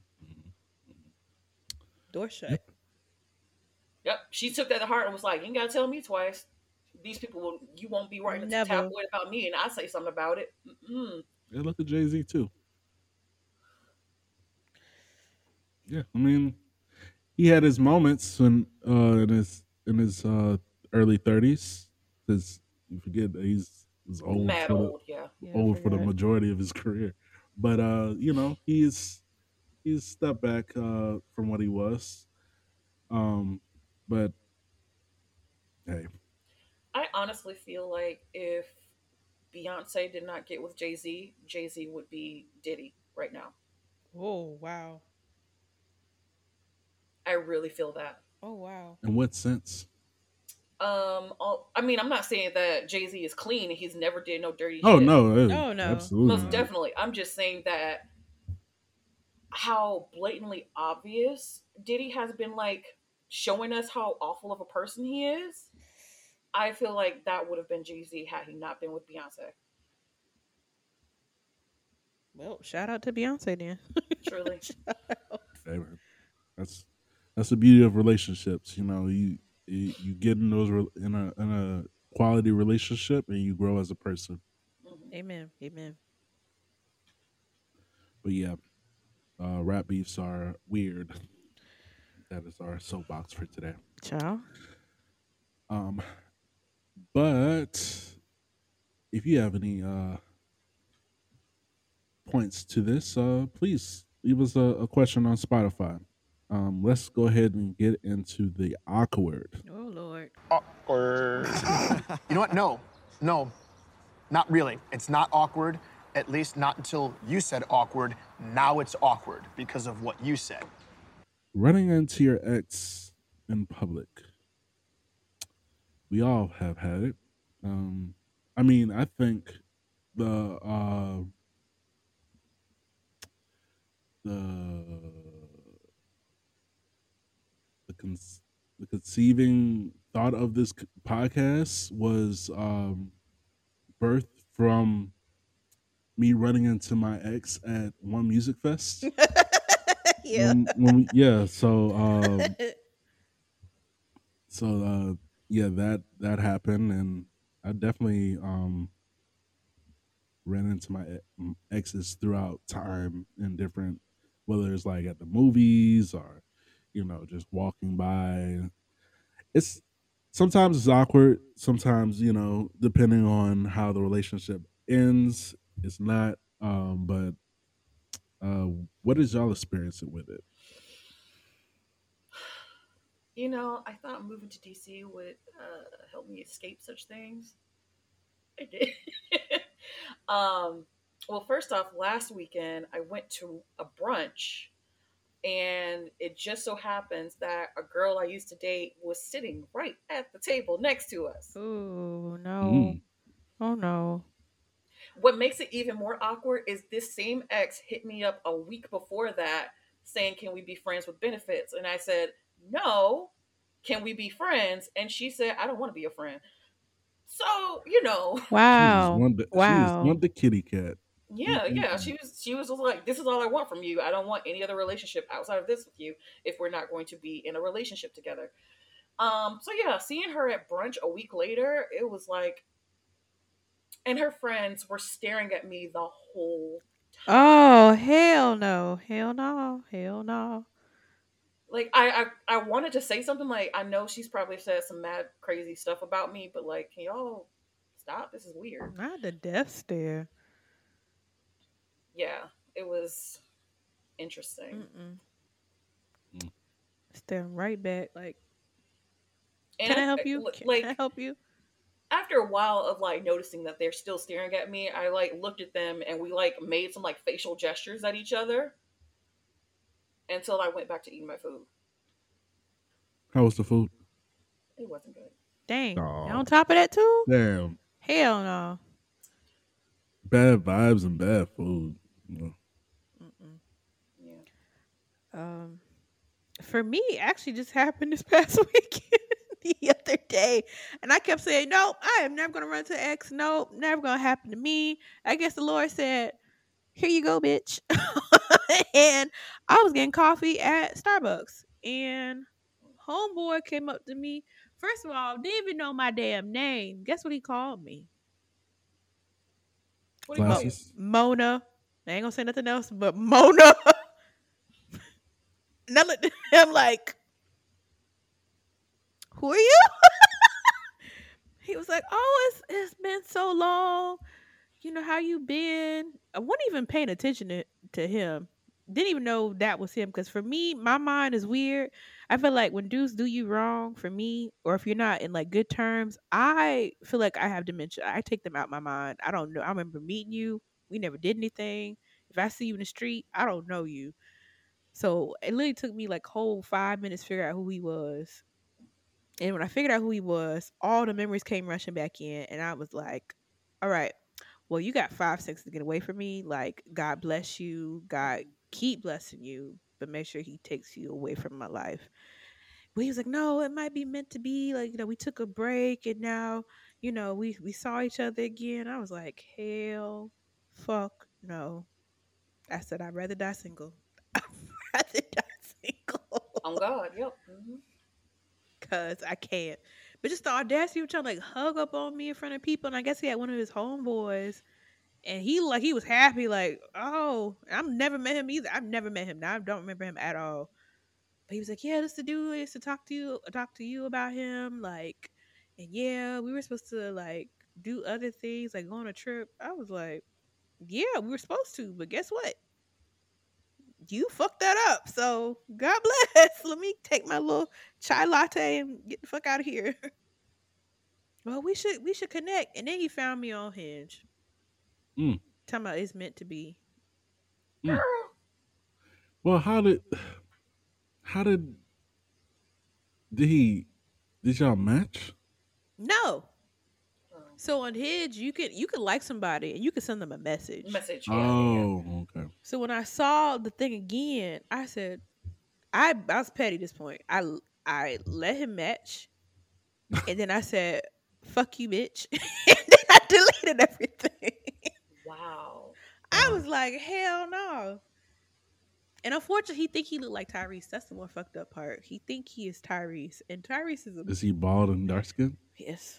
Door shut. Yep. Yep, she took that to heart and was like, "You ain't gotta tell me twice. These people will. You won't be writing a Never. tabloid about me, and I say something about it." Mm-mm. Yeah, look at Jay Z too. Yeah, I mean, he had his moments when uh, in his in his uh, early thirties. Because you forget that he's was old Mad for the old, yeah. Yeah, I old for the forgot. majority of his career. But uh, you know, he's he's stepped back uh, from what he was. Um, but hey, I honestly feel like if Beyonce did not get with Jay Z, Jay Z would be Diddy right now. Oh wow. I really feel that. Oh wow. in what sense? Um, all, I mean, I'm not saying that Jay Z is clean and he's never did no dirty Oh shit. no, eh, Oh, no. absolutely Most not. definitely. I'm just saying that how blatantly obvious Diddy has been like showing us how awful of a person he is. I feel like that would have been Jay Z had he not been with Beyonce. Well, shout out to Beyonce then. Truly. Hey, man. That's that's the beauty of relationships. You know, you you, you get in those re- in a in a quality relationship and you grow as a person. Mhm. Amen. Amen. But yeah, uh, rap beefs are weird. That is our soapbox for today. Ciao. Um, but if you have any uh points to this, uh, please leave us a, a question on Spotify. Um, let's go ahead and get into the awkward. Oh Lord. Awkward. You know what? No, no, not really. It's not awkward, at least not until you said awkward. Now it's awkward because of what you said. Running into your ex in public. We all have had it. Um, I mean, I think the uh, the the, con- the conceiving thought of this c- podcast was um, birthed from me running into my ex at one music fest. Yeah. When, when we, yeah, so um, so uh, yeah, that that happened, and I definitely um, ran into my e- m- exes throughout time in different, whether it's like at the movies or you know just walking by. It's sometimes it's awkward. Sometimes you know, depending on how the relationship ends, it's not. Um, but uh, what is y'all experiencing with it? You know, I thought moving to D C would uh, help me escape such things. It did. um, well, first off, last weekend I went to a brunch, and it just so happens that a girl I used to date was sitting right at the table next to us. Oh no. Mm. Oh no. What makes it even more awkward is this same ex hit me up a week before that saying, "Can we be friends with benefits?" And I said, "No, can we be friends?" And she said, "I don't want to be a friend." So, you know, She just Wow. wanted. She just Wow. wanted the kitty cat. yeah, yeah. Mm-mm-mm. She was she was like, "This is all I want from you. I don't want any other relationship outside of this with you if we're not going to be in a relationship together." Um, so yeah, seeing her at brunch a week later, it was like, and her friends were staring at me the whole Oh, hell no. Hell no. Hell no. Like I, I I wanted to say something like I know she's probably said some mad crazy stuff about me, but like, can y'all stop? This is weird. Not the death stare. Yeah, it was interesting. Mm-mm. Mm. Staring right back. Like, And can I I, help you? Can, like can I help you? after a while of like noticing that they're still staring at me, I like looked at them and we like made some like facial gestures at each other until I went back to eating my food. How was the food? It wasn't good. Dang. And Oh, on top of that, too? damn. Hell no. Bad vibes and bad food. No. Mm-mm. Yeah. Um, for me, it actually just happened this past weekend, the other day. And I kept saying, nope, I am never going to run to X. Nope, never going to happen to me. I guess the Lord said, here you go, bitch. And I was getting coffee at Starbucks. And homeboy came up to me. First of all, didn't even know my damn name. Guess what he called me? What do you Mo- call you? Glasses? Mona. I ain't gonna say nothing else, but Mona. And I looked at him like, who are you? He was like, oh, it's it's been so long. You know how you been? I wasn't even paying attention to, to him. Didn't even know that was him because for me, my mind is weird. I feel like when dudes do you wrong for me, or if you're not in like good terms, I feel like I have dementia. I take them out my mind. I don't know. I remember meeting you. We never did anything. If I see you in the street, I don't know you. So it literally took me like whole five minutes to figure out who he was. And when I figured out who he was, all the memories came rushing back in, and I was like, "All right, well, you got five seconds to get away from me. Like, God bless you. God keep blessing you, but make sure He takes you away from my life." But he was like, "No, it might be meant to be. Like, you know, we took a break, and now, you know, we we saw each other again." I was like, "Hell, fuck, no." I said, "I'd rather die single. I'd rather die single." On God. Yep. Hmm. Cause I can't. But just the audacity of trying to like hug up on me in front of people, and I guess he had one of his homeboys, and he like he was happy, like, oh, I've never met him either. I've never met him. Now I don't remember him at all. But he was like, yeah, this the dude I used to talk to you, talk to you about him, like, and yeah, we were supposed to like do other things, like go on a trip. I was like, yeah, we were supposed to, but guess what? You fucked that up. So God bless. Let me take my little chai latte and get the fuck out of here. Well, we should we should connect. And then he found me on Hinge. Mm. Talking about it's meant to be. Mm. Well, how did how did did he did y'all match? No. Oh. So on Hinge, you can you can like somebody and you can send them a message. Message. Yeah. Oh, okay. So when I saw the thing again, I said, I I was petty at this point. I I let him match, and then I said, "Fuck you, bitch," and then I deleted everything. Wow. I Wow. was like, hell no. And unfortunately, he think he look like Tyrese. That's the more fucked up part. He think he is Tyrese, and Tyrese is a Is he bald and dark skinned? yes.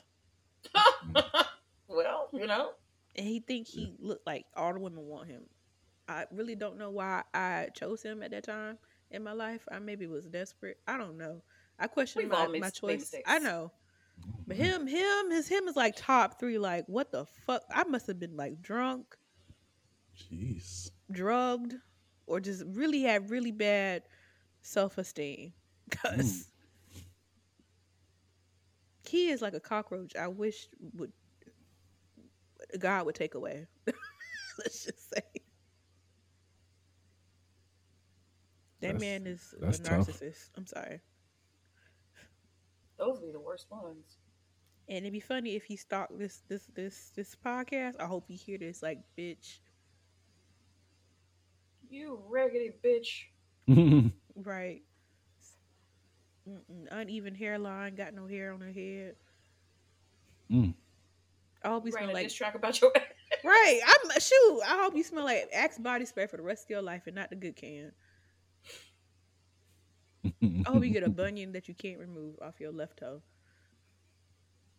Well, you know. And he think he look like all the women want him. I really don't know why I chose him at that time in my life. I maybe was desperate. I don't know. I questioned We've my, all my made, made choice. mistakes. I know. But him, him, his him is like top three. Like, what the fuck? I must have been like drunk, Jeez. drugged, or just really had really bad self esteem. Cause he is like a cockroach. I wish would God would take away. Let's just say that That's- man is a that's tough. narcissist. I'm sorry. Those would be the worst ones. And it'd be funny if he stalked this this this this podcast. I hope you hear this, like, bitch. You raggedy bitch. Right. Mm-mm. Uneven hairline, got no hair on her head. Mm. I hope you Ran smell a like diss track about your right. I'm shoot. I hope you smell like Axe body spray for the rest of your life and not the good can. I hope you get a bunion that you can't remove off your left toe.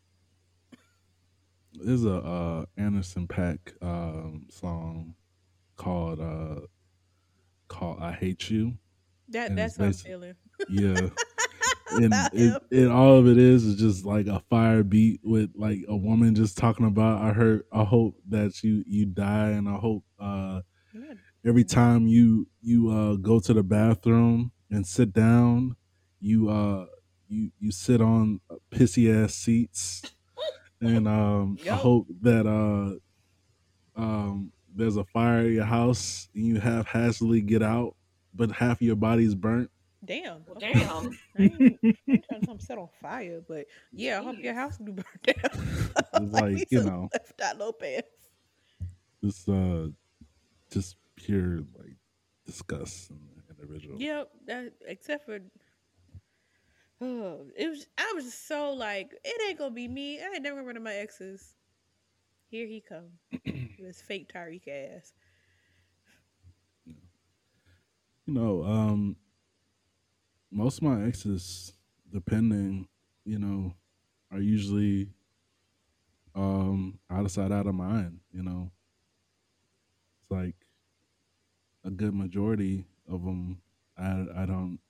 There's a uh, Anderson Paak um, song called uh called I Hate You, That and it's that's how I'm basically feeling yeah, and about it him. and all of it is is just like a fire beat with like a woman just talking about I hurt I hope that you you die, and I hope uh Yeah. every time you you uh go to the bathroom and sit down, you uh you you sit on pissy ass seats, and um I Yo, hope that uh um there's a fire in your house and you have hastily get out, but half of your body's burnt. damn. Well, Okay. damn. I ain't, I ain't trying to come set on fire, but yeah, I hope your Jeez. house be burned down. It's Like like, he's you a know, left eye Lopez. it's uh just pure like disgust in the individual. Yep. That except for oh, it was. I was just so like, it ain't gonna be me. I ain't never run to my exes. Here he come with his fake Tyreek ass. You know, um most of my exes, depending, you know, are usually um out of sight, out of mind, you know. It's like a good majority of them I I don't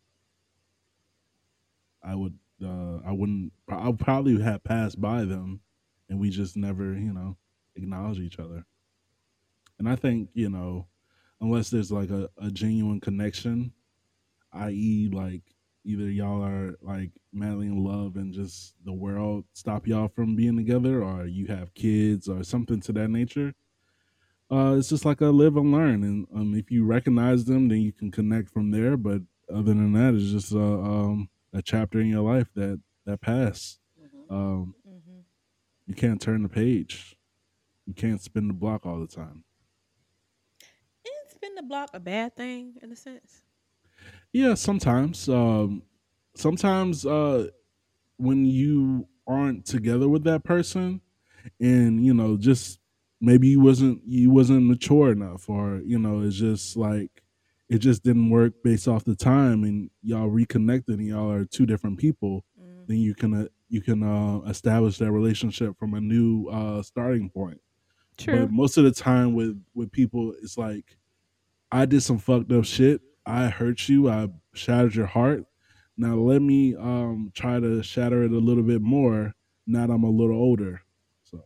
I would uh I wouldn't I would probably have passed by them, and we just never, you know, acknowledge each other. And I think, you know, unless there's like a, a genuine connection, i e like either y'all are like madly in love and just the world stop y'all from being together, or you have kids or something to that nature. Uh it's just like a live and learn, and um, if you recognize them, then you can connect from there. But other than that, it's just uh, um a chapter in your life that that passed. Hmm. um Mm-hmm. you can't turn the page, you can't spin the block all the time. Isn't spin the block a bad thing in a sense? Yeah, sometimes um sometimes uh when you aren't together with that person, and you know, just maybe you wasn't you wasn't mature enough, or you know, it's just like it just didn't work based off the time, and y'all reconnected and y'all are two different people, Mm, then you can uh, you can uh, establish that relationship from a new uh starting point. But true. most of the time with with people, it's like I did some fucked up shit. I hurt you. I shattered your heart. Now let me um try to shatter it a little bit more. Now that I'm a little older. So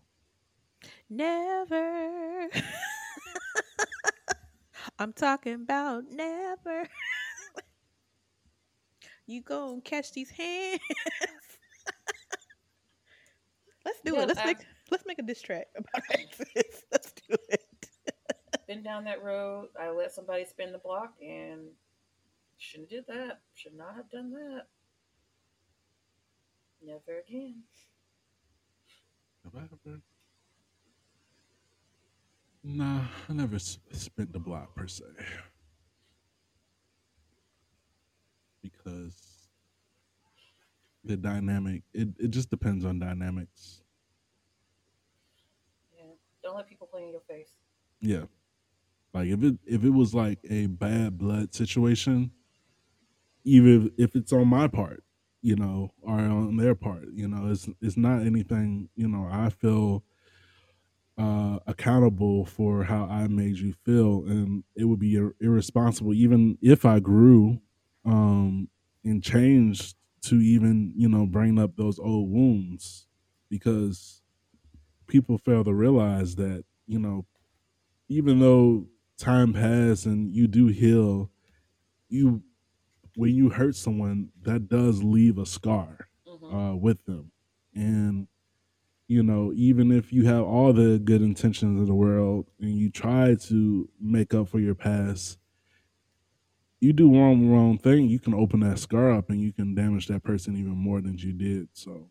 Never. I'm talking about never. You go and catch these hands. Let's do it. Yeah, Let's I've make let's make a diss track about exes. Let's do it. been down that road. I let somebody spin the block and shouldn't have did that. Should not have done that. Never again. have I ever? Nah, I never s- spent the block per se, because the dynamic. It it just depends on dynamics. Yeah. Don't let people play in your face. Yeah, like if it if it was like a bad blood situation, even if it's on my part, you know, or on their part, you know, it's it's not anything, you know, I feel uh accountable for how I made you feel, and it would be ir- irresponsible even if I grew um and changed to even, you know, bring up those old wounds, because people fail to realize that, you know, even though time passed and you do heal, you when you hurt someone, that does leave a scar Hmm. uh, with them. And, you know, even if you have all the good intentions in the world and you try to make up for your past, you do one wrong thing, you can open that scar up and you can damage that person even more than you did. So,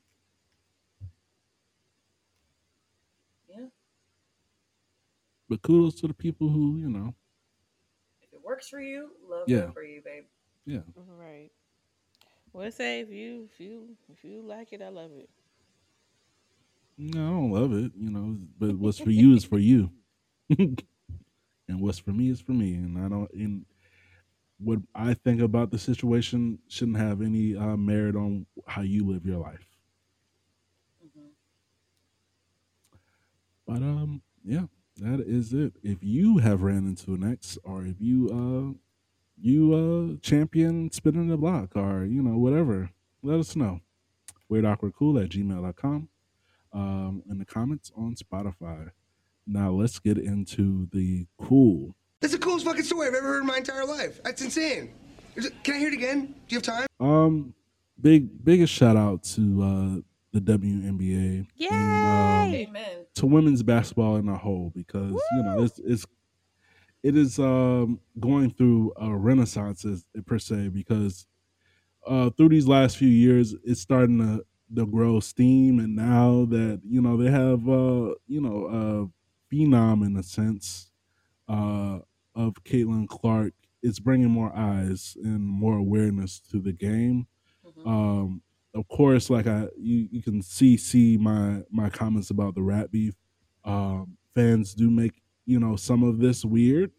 Yeah. but kudos to the people who, you know, If it works for you, love yeah, that for you, babe. yeah. Right. Well, say if you if you if you like it, I love No, I don't love it, you know, but what's for it. you is for you. And what's for me is for me. And I don't, and what I think about the situation shouldn't have any uh, merit on how you live your life. Hmm. But um, yeah, that is it. If you have ran into an ex, or if you uh you uh champion spinning the block, or you know whatever, let us know. Weird awkward cool at gmail dot com. Um, in the comments on Spotify. Now let's get into the cool. That's the coolest fucking story I've ever heard in my entire life. That's insane. Is it- Can I hear it again? Do you have time? Um, big biggest shout out to uh the W N B A and um, Yay! Amen. to women's basketball in a whole, because you know Woo! it's it's it is um going through a renaissance as, per se, because uh through these last few years it's starting to to grow steam, and now that you know they have uh you know a phenom in a sense uh of Caitlin Clark, it's bringing more eyes and more awareness to the game. Mhm. Um, of course, like I you, you can see see my my comments about the rat beef. Um, fans do make you know some of this weird,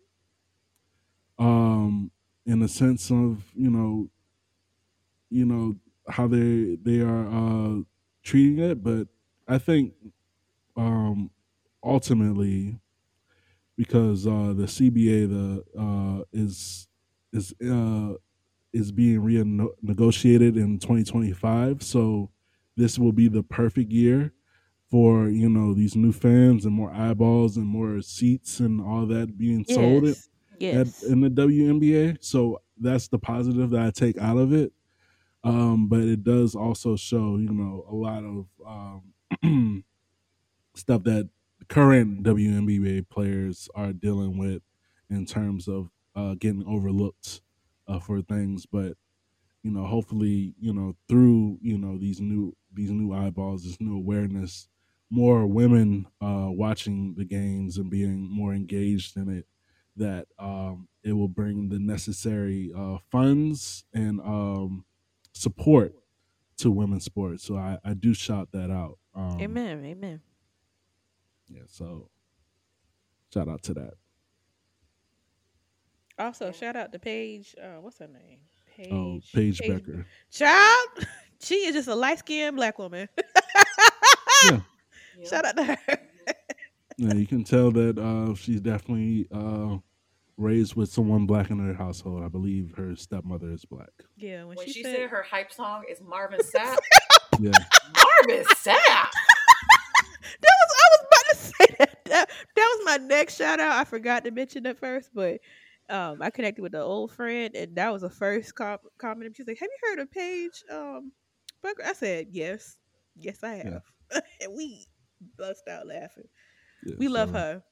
um, in the sense of you know you know how they they are uh, treating it, but I think um, ultimately, because uh, the C B A the uh, is is uh, is being renegotiated in twenty twenty-five. So this will be the perfect year for you know these new fans and more eyeballs and more seats and all that being sold at, Yes. at Yes. in the W N B A. So that's the positive that I take out of it. Um, but it does also show you know a lot of um, stuff that current W N B A players are dealing with in terms of uh, getting overlooked uh, for things. But you know, hopefully, you know, through you know these new these new eyeballs, this new awareness, more women uh, watching the games and being more engaged in it, that um, it will bring the necessary uh, funds and um, support to women's sports. So I, I do shout that out. Um, Amen. Amen. Yeah, so shout out to that. Also, Yeah. shout out to Paige. Uh, what's her name? Oh, Paige. Paige Paige. Becker. Child, she is just a light skinned black woman. Yeah, Yeah. Shout out to her. yeah, you can tell that uh, she's definitely uh, raised with someone black in her household. I believe her stepmother is black. Yeah, when, When she, she said, said her hype song is Marvin Sapp, Yeah, Marvin Sapp. that was I was about to say that. that. That was my next shout out. I forgot to mention that first, but um, I connected with an old friend, and that was the first com- comment. She's like, "Have you heard of Paige?" Um, Becker?" I said, "Yes, yes, I yeah, have," and we bust out laughing. yeah. We love So her.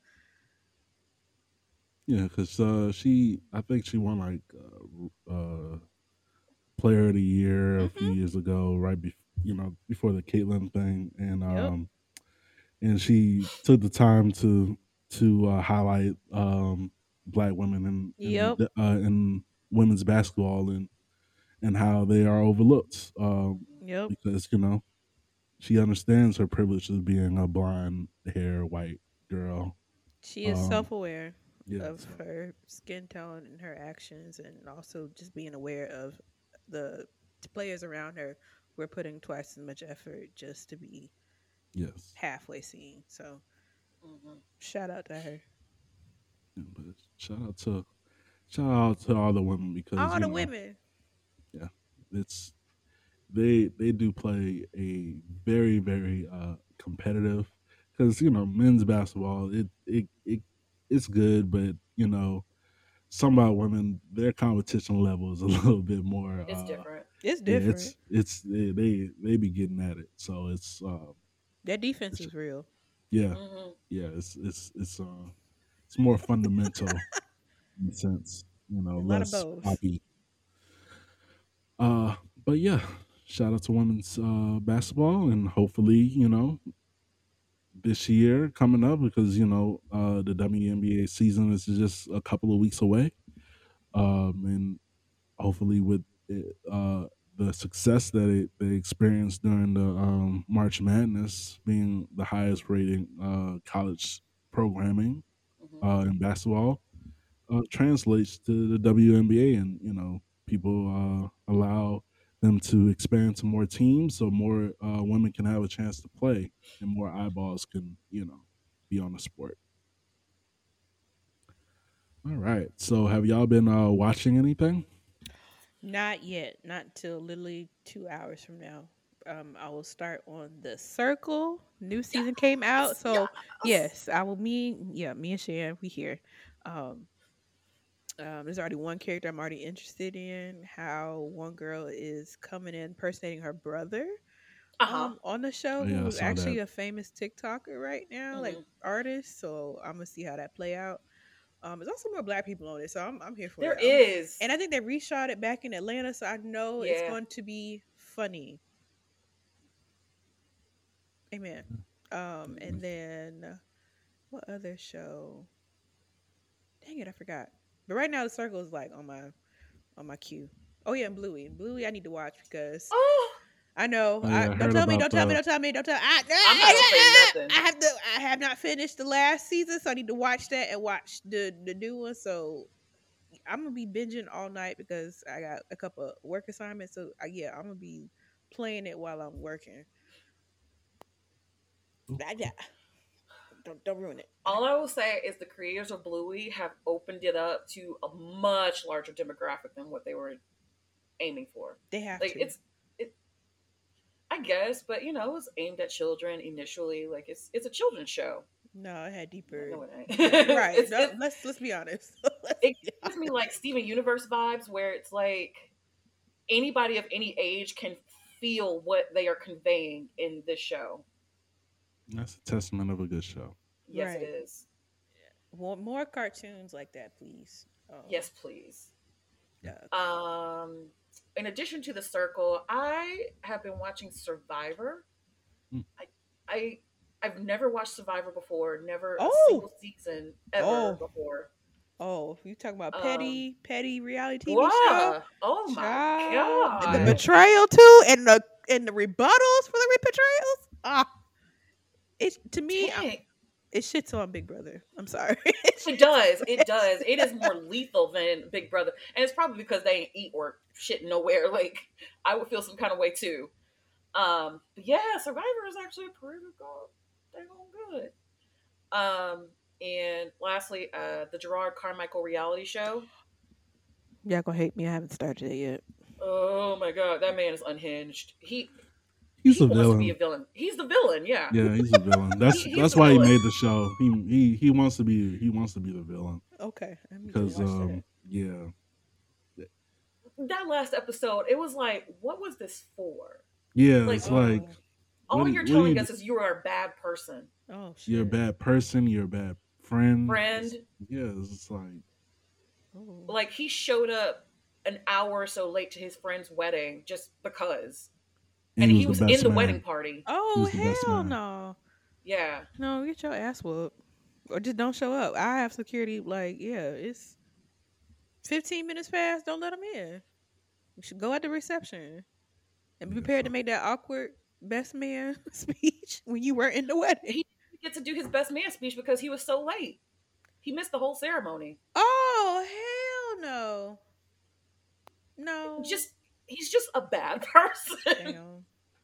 yeah, because uh, she, I think she won like uh, uh, Player of the Year a few Hmm. years ago, right? Be- you know, before the Caitlyn thing, and Yep. um, and she took the time to to uh, highlight um, black women in in, Yep. the, uh, in women's basketball, and and how they are overlooked, um, Yep. because you know she understands her privilege as being a blonde hair white girl. She is Um, self aware yeah, of so her skin tone and her actions, and also just being aware of the players around her who are putting twice as much effort just to be yes, halfway seen. So Mhm. shout out to her. yeah, but shout out to shout out to all the women, because All you the know, women. yeah, it's they they do play a very very uh, competitive, because you know men's basketball, it it it it's good, but you know some about women, their competition level is a little bit more. It's Uh, different. It's yeah, different. it's it's they, they they be getting at it, so it's uh, Their defense it's is real. yeah, Hmm. yeah, it's it's it's uh it's more fundamental in a sense, you know, A lot of less both. poppy. Uh, but yeah, shout out to women's uh basketball, and hopefully, you know, this year coming up, because you know uh the W N B A season is just a couple of weeks away, um, and hopefully with it, uh the success that it, they experienced during the um, March Madness, being the highest rating uh, college programming Hmm. uh, in basketball, uh, translates to the W N B A, and you know people uh, allow them to expand to more teams, so more uh, women can have a chance to play, and more eyeballs can you know be on the sport. All right. So have y'all been uh, watching anything? Not yet. Not until literally two hours from now. Um, I will start on The Circle. New season came out, Yes, so yes. yes, I will. Me, yeah, me and Shan, we here. Um, um, there's already one character I'm already interested in. How one girl is coming in impersonating her brother Uh huh. um on the Oh show, yeah, I who's saw that. actually a famous TikToker right now, like Hmm. artist. So I'm gonna see how that play out. Um, there's also more black people on it, so I'm I'm here for There it. Um, is. and I think they reshot it back in Atlanta, so I know it's Yeah. going to be funny. Amen. Um, and then uh, what other show? Dang it, I forgot. But right now, The Circle is like on my on my queue. Oh yeah, and Bluey. Bluey, I need to watch because Oh, I know. Oh I yeah, I don't heard tell me, about don't tell me, the. don't tell me, don't tell. I, I'm not gonna say nothing. I have to. I have not finished the last season, so I need to watch that and watch the the new one. So I'm gonna be binging all night because I got a couple of work assignments. So uh, yeah, I'm gonna be playing it while I'm working. Ah, yeah, don't don't ruin it. All I will say is the creators of Bluey have opened it up to a much larger demographic than what they were aiming for. They have Like to. it's, it, I guess, but you know, it was aimed at children initially. Like it's it's a children's show. No, it had deeper. No, it ain't. Right. it's No, it, let's let's be honest. Let's it be gives me honest. like Steven Universe vibes, where it's like anybody of any age can feel what they are conveying in this show. That's a testament of a good show. Yes, it Right. is. More, more cartoons like that, please. Um, Yes, please. yeah. Um, in addition to The Circle, I have been watching Survivor. Hmm. I, I, I've never watched Survivor before. Never a Oh, single season ever oh, before. oh! You talking about Um, petty, petty reality T V show? bruh, oh my Child, the god! betrayal too, and the and the rebuttals for the betrayals. Ah, it's to me, I- Dang, it shits on Big Brother. I'm sorry. it does. It does. It is more lethal than Big Brother, and it's probably because they ain't eat or shit nowhere. Like I would feel some kind of way too. Um, but yeah, Survivor is actually pretty good. They're going good. Um, and lastly, uh, the Gerard Carmichael reality show. Y'all gonna hate me. I haven't started it yet. Oh my god, that man is unhinged. He He's he a wants to be a villain. villain. He's the villain. Yeah, Yeah, he's a villain. That's he, he's that's the why he villain. made the show. He he he wants to be he wants to be the villain Okay, I need to because watch that. um yeah That last episode, it was like, what was this for? yeah Like, it's like Oh, what all do- you're what do telling you us is you are a bad person, oh you're a shit. bad person. You're a bad friend. friend. It's- yeah, it's just like Oh. Like he showed up an hour or so late to his friend's wedding just because, and and he he was was the in best the man. wedding party. Oh He was the best hell man. no. Yeah, No, get your ass whooped. Or just don't show up. I have security, like, yeah, it's fifteen minutes past, don't let them in. You should go at the reception and be Yeah, prepared to so make that awkward best man speech when you were in the wedding. he didn't get to do his best man speech because he was so late. He missed the whole ceremony. Oh hell no. No. Just he's just a bad person. Damn.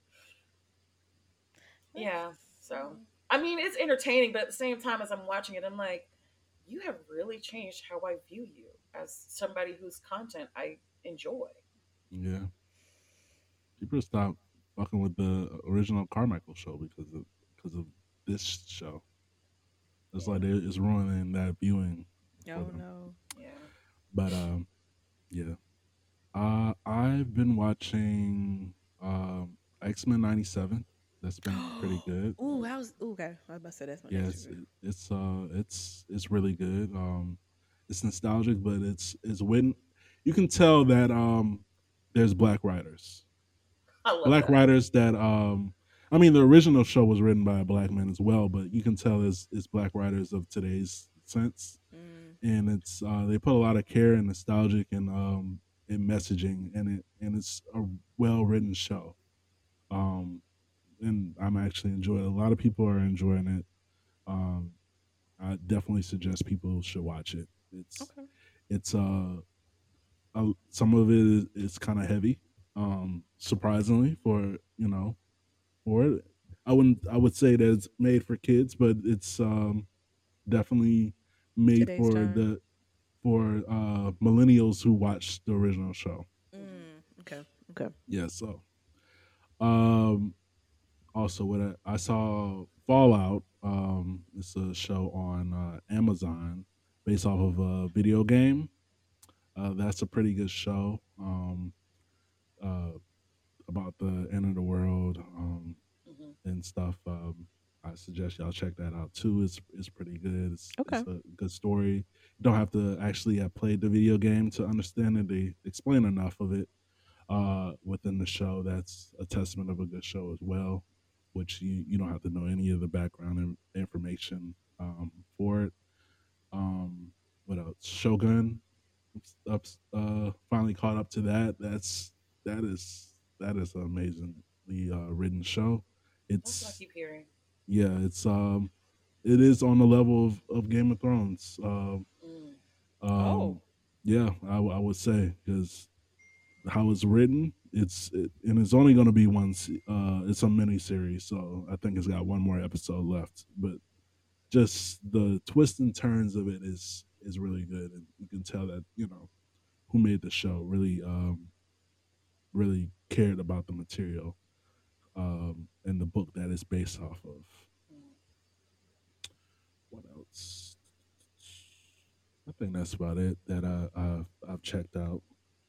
Yeah. So I mean, it's entertaining, but at the same time, as I'm watching it, I'm like, you have really changed how I view you as somebody whose content I enjoy. yeah, people stop fucking with the original Carmichael show because of because of this show. It's Yeah. like they, it's ruining that viewing for Oh them. no. Yeah. But um, yeah. Uh, I've been watching um X Men ninety-seven. That's been pretty good. Ooh, I was ooh, okay. I was about to say that's my next Yes, review. it, it's uh, it's it's really good. Um, it's nostalgic, but it's it's when you can tell that um, there's black writers, I love black that. writers that um, I mean, the original show was written by a black man as well, but you can tell it's it's black writers of today's sense, Mm. and it's uh, they put a lot of care and nostalgic and um, in messaging, and it and it's a well written show. Um, and I'm actually enjoying it. A lot of people are enjoying it. Um, I definitely suggest people should watch it. It's Okay. it's uh, uh some of it is, is kind of heavy, um, surprisingly for you know for it. I wouldn't I would say that it's made for kids, but it's um definitely made Today's for time. the for uh, millennials who watched the original show. Mm, okay. Okay. Yeah, so um, also what I, I saw Fallout. Um, it's a show on uh, Amazon based off of a video game. Uh, that's a pretty good show. Um, uh, about the end of the world um, Hmm. and stuff. Um, I suggest y'all check that out too. It's it's pretty good. It's Okay. it's a good story. You don't have to actually have played the video game to understand it. They explain enough of it uh, within the show. That's a testament of a good show as well. Which you, you don't have to know any of the background and information um, for it. Um, what else? Shogun. Up, uh, finally caught up to that. That's that is that is an amazingly uh, written show. That's what I It's keep hearing. yeah, it's um, it is on the level of, of Game of Thrones. Um, Mm. um, Oh. yeah, I, w- I would say because how it's written, it's it, and it's only going to be one. se- Uh, it's a mini series, so I think it's got one more episode left. But just the twists and turns of it is is really good, and you can tell that you know who made the show really um really cared about the material um and the book that it's based off of. Mm. What else? I think that's about it that I, I've I've checked out.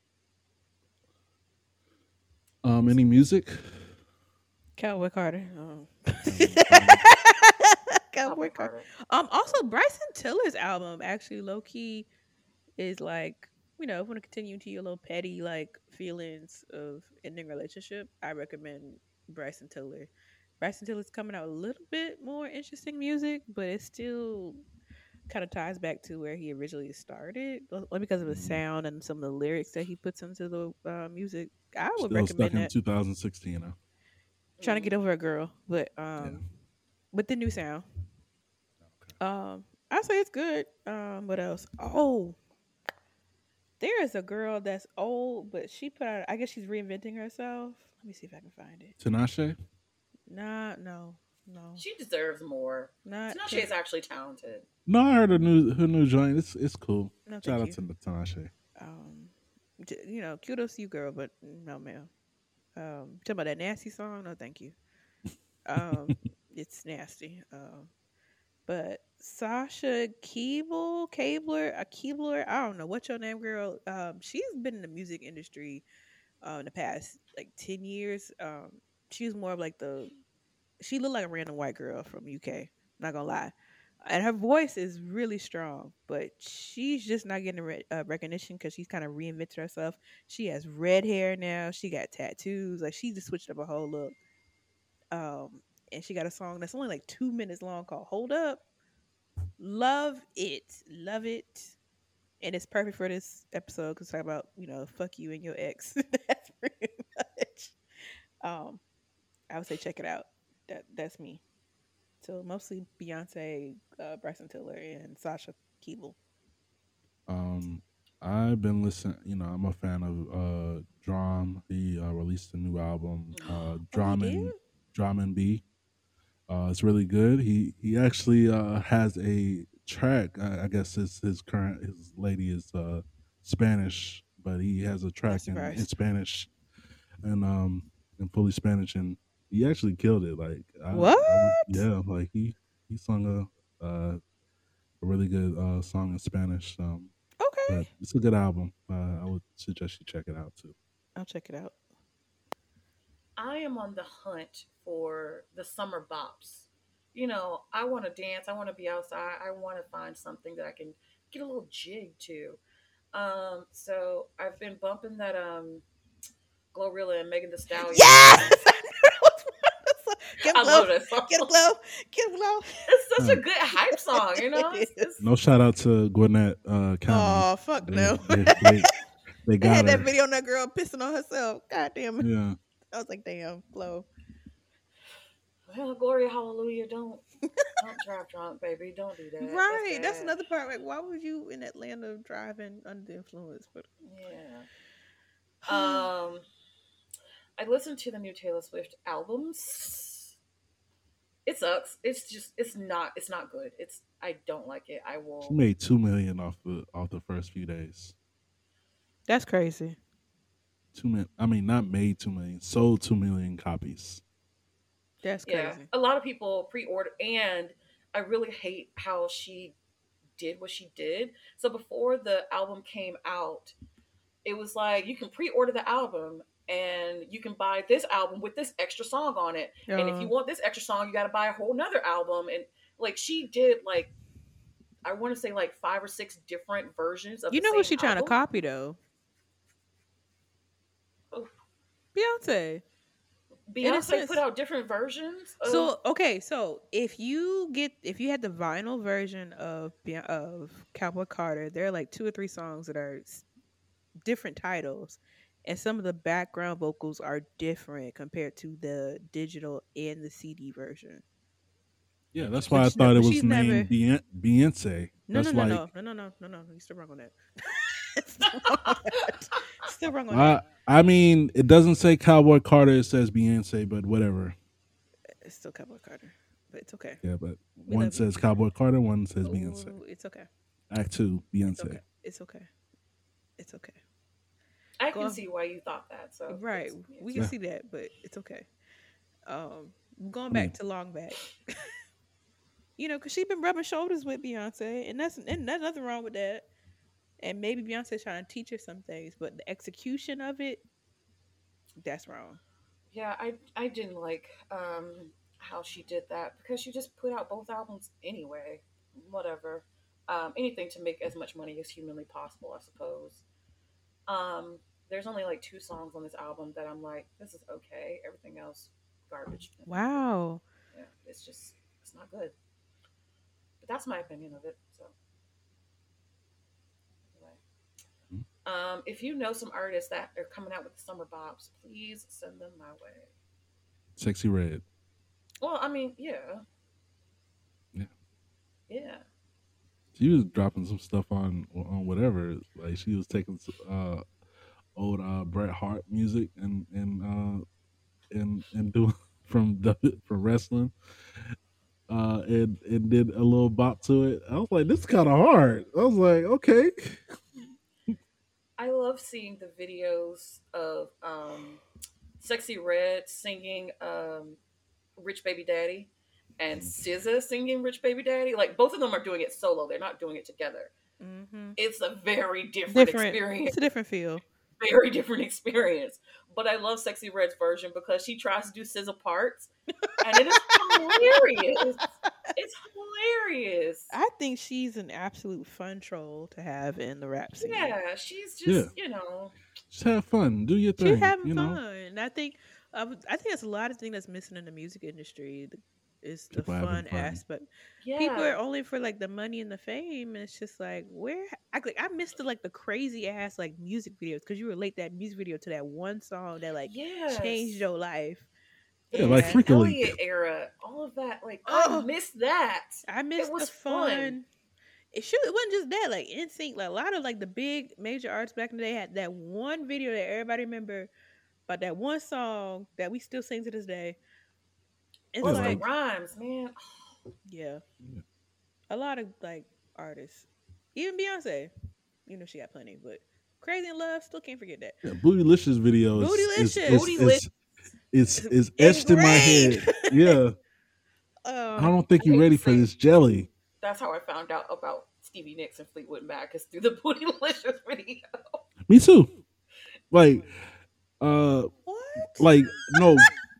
Um, any music? Cowboy Carter. Um. Cowboy Carter. Cowboy Cowboy Carter. Carter. Um. Also, Bryson Tiller's album actually low key is like, you know, if you want to continue into your little petty like feelings of ending a relationship, I recommend Bryson Tiller. Bryson Tiller's coming out a little bit more interesting music, but it still kind of ties back to where he originally started, well, because of the Mm, sound and some of the lyrics that he puts into the uh, music. I would still stuck recommend in that. two thousand sixteen. Huh? Trying to get Mm. over a girl, but Yeah. um, with the new sound, Okay. um, I say it's good. Um, what else? Oh, there is a girl that's old, but she put out. I guess she's reinventing herself. Let me see if I can find it. Tinashe. Nah, no, no, She deserves more. not. Tinashe Tin- is actually talented. No, I heard her new her new joint. It's it's cool. no, Shout thank out you. to Tinashe. Um, j- you know, kudos to you, girl, but no, ma'am. Um, talking about that nasty song? No, thank you. Um, it's nasty. Um, but Sasha Keeble, Cabler, a Keebler, I don't know what your name, girl. Um, she's been in the music industry uh, in the past like ten years. Um, she was more of like the she looked like a random white girl from U K. Not gonna lie, and her voice is really strong, but she's just not getting re- uh, recognition because she's kind of reinvented herself. She has red hair now. She got tattoos. Like she just switched up her whole look. Um, and she got a song that's only like two minutes long called "Hold Up." Love it, love it, and it's perfect for this episode because talk about you know fuck you and your ex. That's pretty much. Um, I would say check it out. That that's me. So mostly Beyonce, uh, Bryson Tiller, and Sasha Keeble. Um, I've been listening. You know, I'm a fan of uh Drum. He uh, released a new album, uh, Oh, he Drum did? and Drum and B. Uh, it's really good. He he actually uh has a track. I, I guess his his current his lady is uh Spanish, but he has a Not track in, in surprised. Spanish and um in fully Spanish, and he actually killed it. Like I, What? I was yeah, like he he sung a uh, a really good uh song in Spanish. Um, Okay, but it's a good album. Uh, I would suggest you check it out too. I'll check it out. I am on the hunt for the summer bops. You know, I want to dance. I want to be outside. I want to find something that I can get a little jig to. Um, so I've been bumping that um Glorilla and Megan Thee Stallion. Yes, I knew it was one of the- Get I glow, love that song. get glow, get glow. It's such Huh. a good hype song, you know. It It's, is. it's No shout out to Gwinnett uh, County. Oh fuck They, no! they, they, they They got had that her. video on that girl pissing on herself. God damn it! Yeah. I was like, damn, Flo. well, Gloria, hallelujah. Don't don't drive drunk, baby. Don't do that. Right, that's bad. another part. Like, why would you in Atlanta driving under the influence? But Yeah. Um, I listened to the new Taylor Swift albums. it sucks. It's just it's not it's not good. It's I don't like it. I She will. made two million off the off the first few days. That's crazy. Two million. I mean, not made two million. Sold two million copies. That's Yeah, crazy. a lot of people pre-order, and I really hate how she did what she did. So before the album came out, it was like you can pre-order the album and you can buy this album with this extra song on it. And if you Uh, want this extra song, you got to buy a whole nother album. And like she did, like I want to say like five or six different versions of you the know who same she trying to album. copy though? Oh, Beyonce. In a Beyonce sense. put out different versions. Of, So okay, so if you get if you had the vinyl version of Bey- of Cowboy Carter, there are like two or three songs that are s- different titles, and some of the background vocals are different compared to the digital and the C D version. Yeah, that's But why I she's, ne- thought it but was she's never. named Beyonce. Beyonce. No, no, That's no, like no, no, no, no, no, no. You still wrong on that. Still wrong on that. Still wrong on I. that. I mean, it doesn't say Cowboy Carter. It says Beyonce, but whatever. It's still Cowboy Carter, but it's okay. Yeah, but We one love you. says Cowboy Carter, one says Beyonce. Ooh, it's okay. Act two, It's Beyonce. okay. It's okay. It's okay. I Go can on. see why you thought that. So Right. it's- We it's- can Yeah. see that, but it's okay. Um, going I back mean- to long back, you know, because she's been rubbing shoulders with Beyonce, and that's and there's nothing wrong with that. And maybe Beyonce's trying to teach her some things, but the execution of it, that's wrong. Yeah, I I didn't like um how she did that because she just put out both albums anyway. Whatever. Um, anything to make as much money as humanly possible, I suppose. Um, there's only like two songs on this album that I'm like, this is okay. Everything else, garbage. Wow. Yeah, it's just it's not good. But that's my opinion of it. So anyway. Um, if you know some artists that are coming out with the summer bops, please send them my way. Sexy Red. Well, I mean, yeah. Yeah. Yeah. She was dropping some stuff on on whatever. Like she was taking uh old uh Bret Hart music and and uh and and doing from the from wrestling. Uh and and did a little bop to it. I was like, this is kind of hard. I was like, okay. I love seeing the videos of um, Sexy Red singing um, Rich Baby Daddy and S Z A singing Rich Baby Daddy. Like, both of them are doing it solo. They're not doing it together. Mm-hmm. It's a very different, Different. experience. It's a different feel. Very different experience. But I love Sexy Red's version because she tries to do S Z A parts. And it is hilarious. It's hilarious. I think she's an absolute fun troll to have in the rap scene. Yeah, she's just, Yeah. you know. Just have fun. Do your thing. She's having you know? fun. And I think I, would- I think that's a lot of things that's missing in the music industry. the- Is the People having fun, fun. aspect. Yeah. People are only for like the money and the fame, and it's just like where I like I missed the like the crazy ass like music videos because you relate that music video to that one song that like yes. changed your life. Yeah, like And Freak a Elliott Leak. era, all of that. Like Oh. I missed that. I missed was the fun. fun. It should it wasn't just that like N Sync, like a lot of like the big major artists back in the day had that one video that everybody remember about that one song that we still sing to this day. It's Busta Yeah, like Rhymes, man. yeah. Yeah. A lot of like artists. Even Beyonce. You know she got plenty, but Crazy in Love, still can't forget that. Yeah, Bootylicious video is is, Bootylicious. is, Bootylicious. is, is, is etched in my head. Engraved. Yeah. Uh, I don't think I you're hate ready to for say- this jelly. That's how I found out about Stevie Nicks and Fleetwood Mac, is through the Bootylicious video. Me too. Like, uh, what? like no,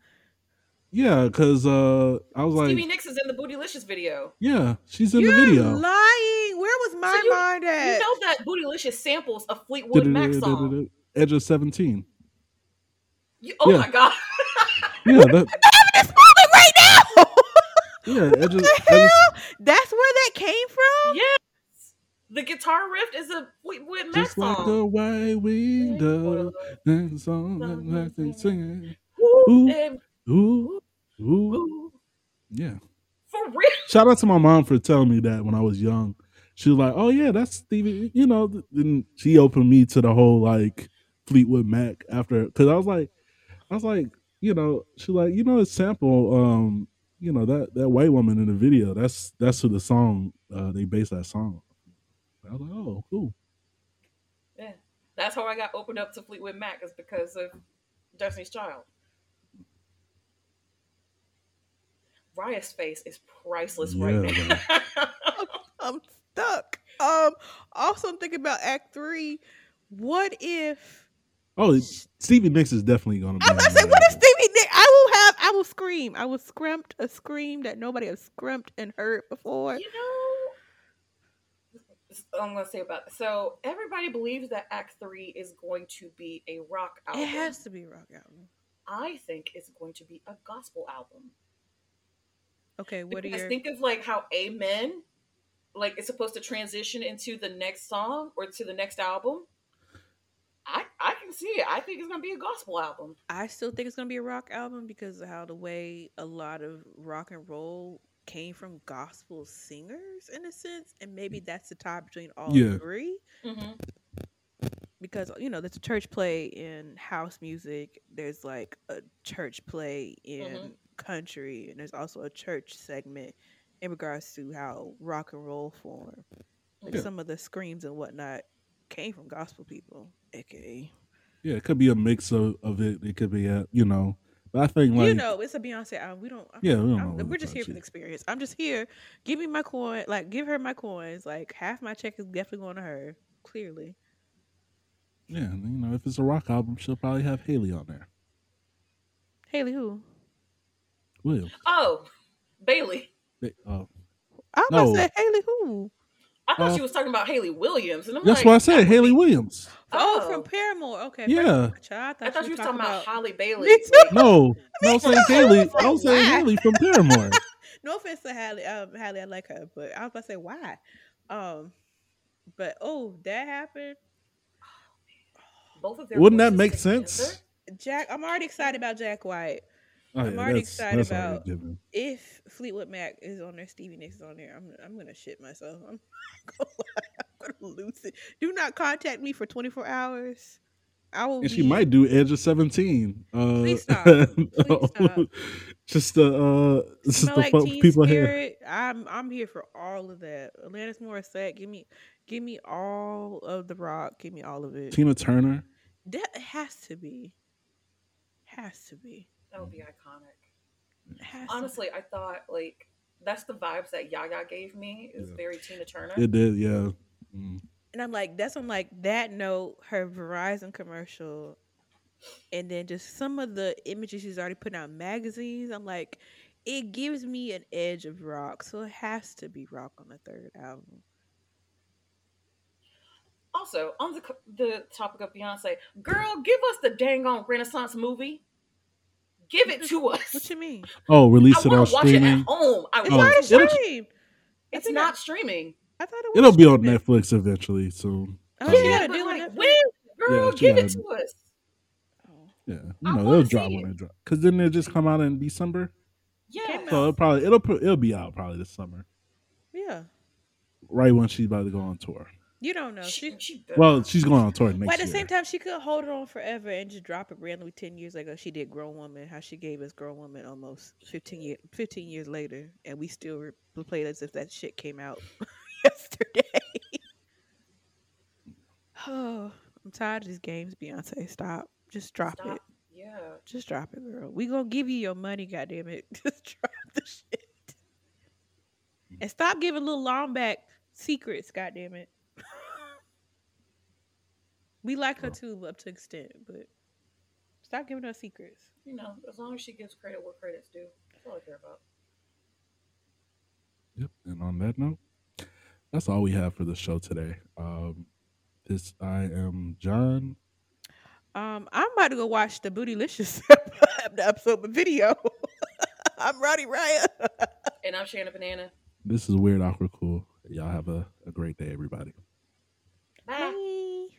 yeah, because uh, I was like, Stevie Nicks is in the Bootylicious video. yeah, she's in You're the video. lying. Where was my So you- mind You at? know that Bootylicious samples a Fleetwood Mac song. Edge of seventeen. You, oh Yeah. my god. Yeah, that, this moment right now. yeah, Edge of, the Edge of- hell? That's where that came from? Yes. The guitar riff is a Fleetwood Mac just like the song. white winged dove, and the song that like they singing. Ooh, Ooh. and- Ooh, ooh, ooh. yeah. For real. Shout out to my mom for telling me that when I was young. She was like, "Oh yeah, that's Stevie." You know, then she opened me to the whole like Fleetwood Mac after, because I was like, I was like, you know, she like, you know, it's sample um you know that that white woman in the video. That's that's who the song uh, they based that song. I was like, oh, cool. Yeah, that's how I got opened up to Fleetwood Mac is because of Destiny's Child. Raya's face is priceless Yeah, right man. now. I'm stuck. Um. Also, I'm thinking about Act Three. What if? Oh, Stevie Nicks is definitely gonna be. I'm about to on say, that what if album. Stevie Nicks? I will have. I will scream. I will scrimpt a scream that nobody has scrimpt and heard before. You know, I'm gonna say about that. So everybody believes that Act Three is going to be a rock album. It has to be a rock album. I think it's going to be a gospel album. Okay, what are Because your? think of like how Amen, like it's supposed to transition into the next song or to the next album. I I can see it. I think it's gonna be a gospel album. I still think it's gonna be a rock album because of how the way a lot of rock and roll came from gospel singers in a sense, and maybe that's the tie between all Yeah. three. Mm-hmm. Because you know, there's a church play in house music. There's like a church play in Mhm. country, and there's also a church segment in regards to how rock and roll formed. Like Yeah. some of the screams and whatnot came from gospel people, aka Yeah, it could be a mix of, of it. It could be a you know, but I think like you know, it's a Beyonce album. We don't. I'm, Yeah, we don't I'm- know what we're the just here fuck for the she- experience. I'm just here. Give me my coin. Like, give her my coins. Like, half my check is definitely going to her. Clearly, yeah, you know, if it's a rock album, she'll probably have Haley on there. Haley, who? Will. Oh, Bailey. They- uh, I was about No. to say Haley, who? I thought Uh, she was talking about Haley Williams, and I'm that's like, why I said that would Haley be- Williams. Oh, Oh. from Paramore. Okay. Yeah. Paramore. Child, I thought you was talking about Holly Bailey. Me too. Like, No, no, I'm saying too. Haley. I was like, I was saying why? Haley from Paramore. No offense to Haley. Um, Haley, I like her, but I was about to say why. Um, but oh, that happened. both of their Wouldn't that voices make together. sense? Jack, I'm already excited about Jack White. Oh, I'm yeah, already that's- excited that's already about- given. If Fleetwood Mac is on there, Stevie Nicks is on there, I'm I'm gonna shit myself. I'm gonna, I'm gonna lose it. Do not contact me for twenty-four hours. I will. And she be- might do Edge of seventeen. Uh, Please stop. Please stop. Just the uh, just Smell the like fuck Teen people here. Spirit. I'm I'm here for all of that. Alanis Morissette, give me give me all of the rock. Give me all of it. Tina Turner. That has to be. Has to be. That would be iconic. Has to Honestly, I thought like that's the vibes that Yaya gave me. Is Yeah. very Tina Turner. It did, yeah. Mm. And I'm like, that's on like that note, her Verizon commercial, and then just some of the images she's already put out in magazines. I'm like, it gives me an edge of rock, so it has to be rock on the third album. Also, on the the topic of Beyonce, girl, give us the dang on Renaissance movie. Give it to us. What you mean? Oh, release I it on want to watch it streaming. at home. I It's Oh, want already to watch it'll- it. streamed. I It's think not I, streaming. I thought it was. It'll be on streaming. Netflix eventually soon. Oh, Yeah, she got a but deal with like, Netflix? when? Girl, Yeah, she give got it a- to us. Oh. Yeah, you I know wanna they'll see drop it. when they drop. Cause then they just come out in December. Yeah. Came So it'll probably it'll pro- it'll be out probably this summer, Yeah. right when she's about to go on tour. You don't know. She, She, she better Well, not. she's going on tour next but at the year. same time, she could hold it on forever and just drop it randomly ten years ago. She did Grown Woman, how she gave us Grown Woman almost fifteen, year, fifteen years later, and we still re- played as if that shit came out yesterday. Oh, I'm tired of these games, Beyonce. Stop. Just drop Stop. it. Yeah. Just drop it, girl. We gonna give you your money, goddammit. Just drop the shit. And stop giving little long back secrets, goddammit. We like her too, up to an extent, but stop giving her secrets. You know, as long as she gives credit where credit's due. That's all I care about. Yep. And on that note, that's all we have for the show today. Um, this I am John. Um, I'm about to go watch the Bootylicious the episode of video. I'm Roddy Raya. And I'm Shanna Banana. This is Weird Awkward Cool. Y'all have a, a great day, everybody. Bye. Bye.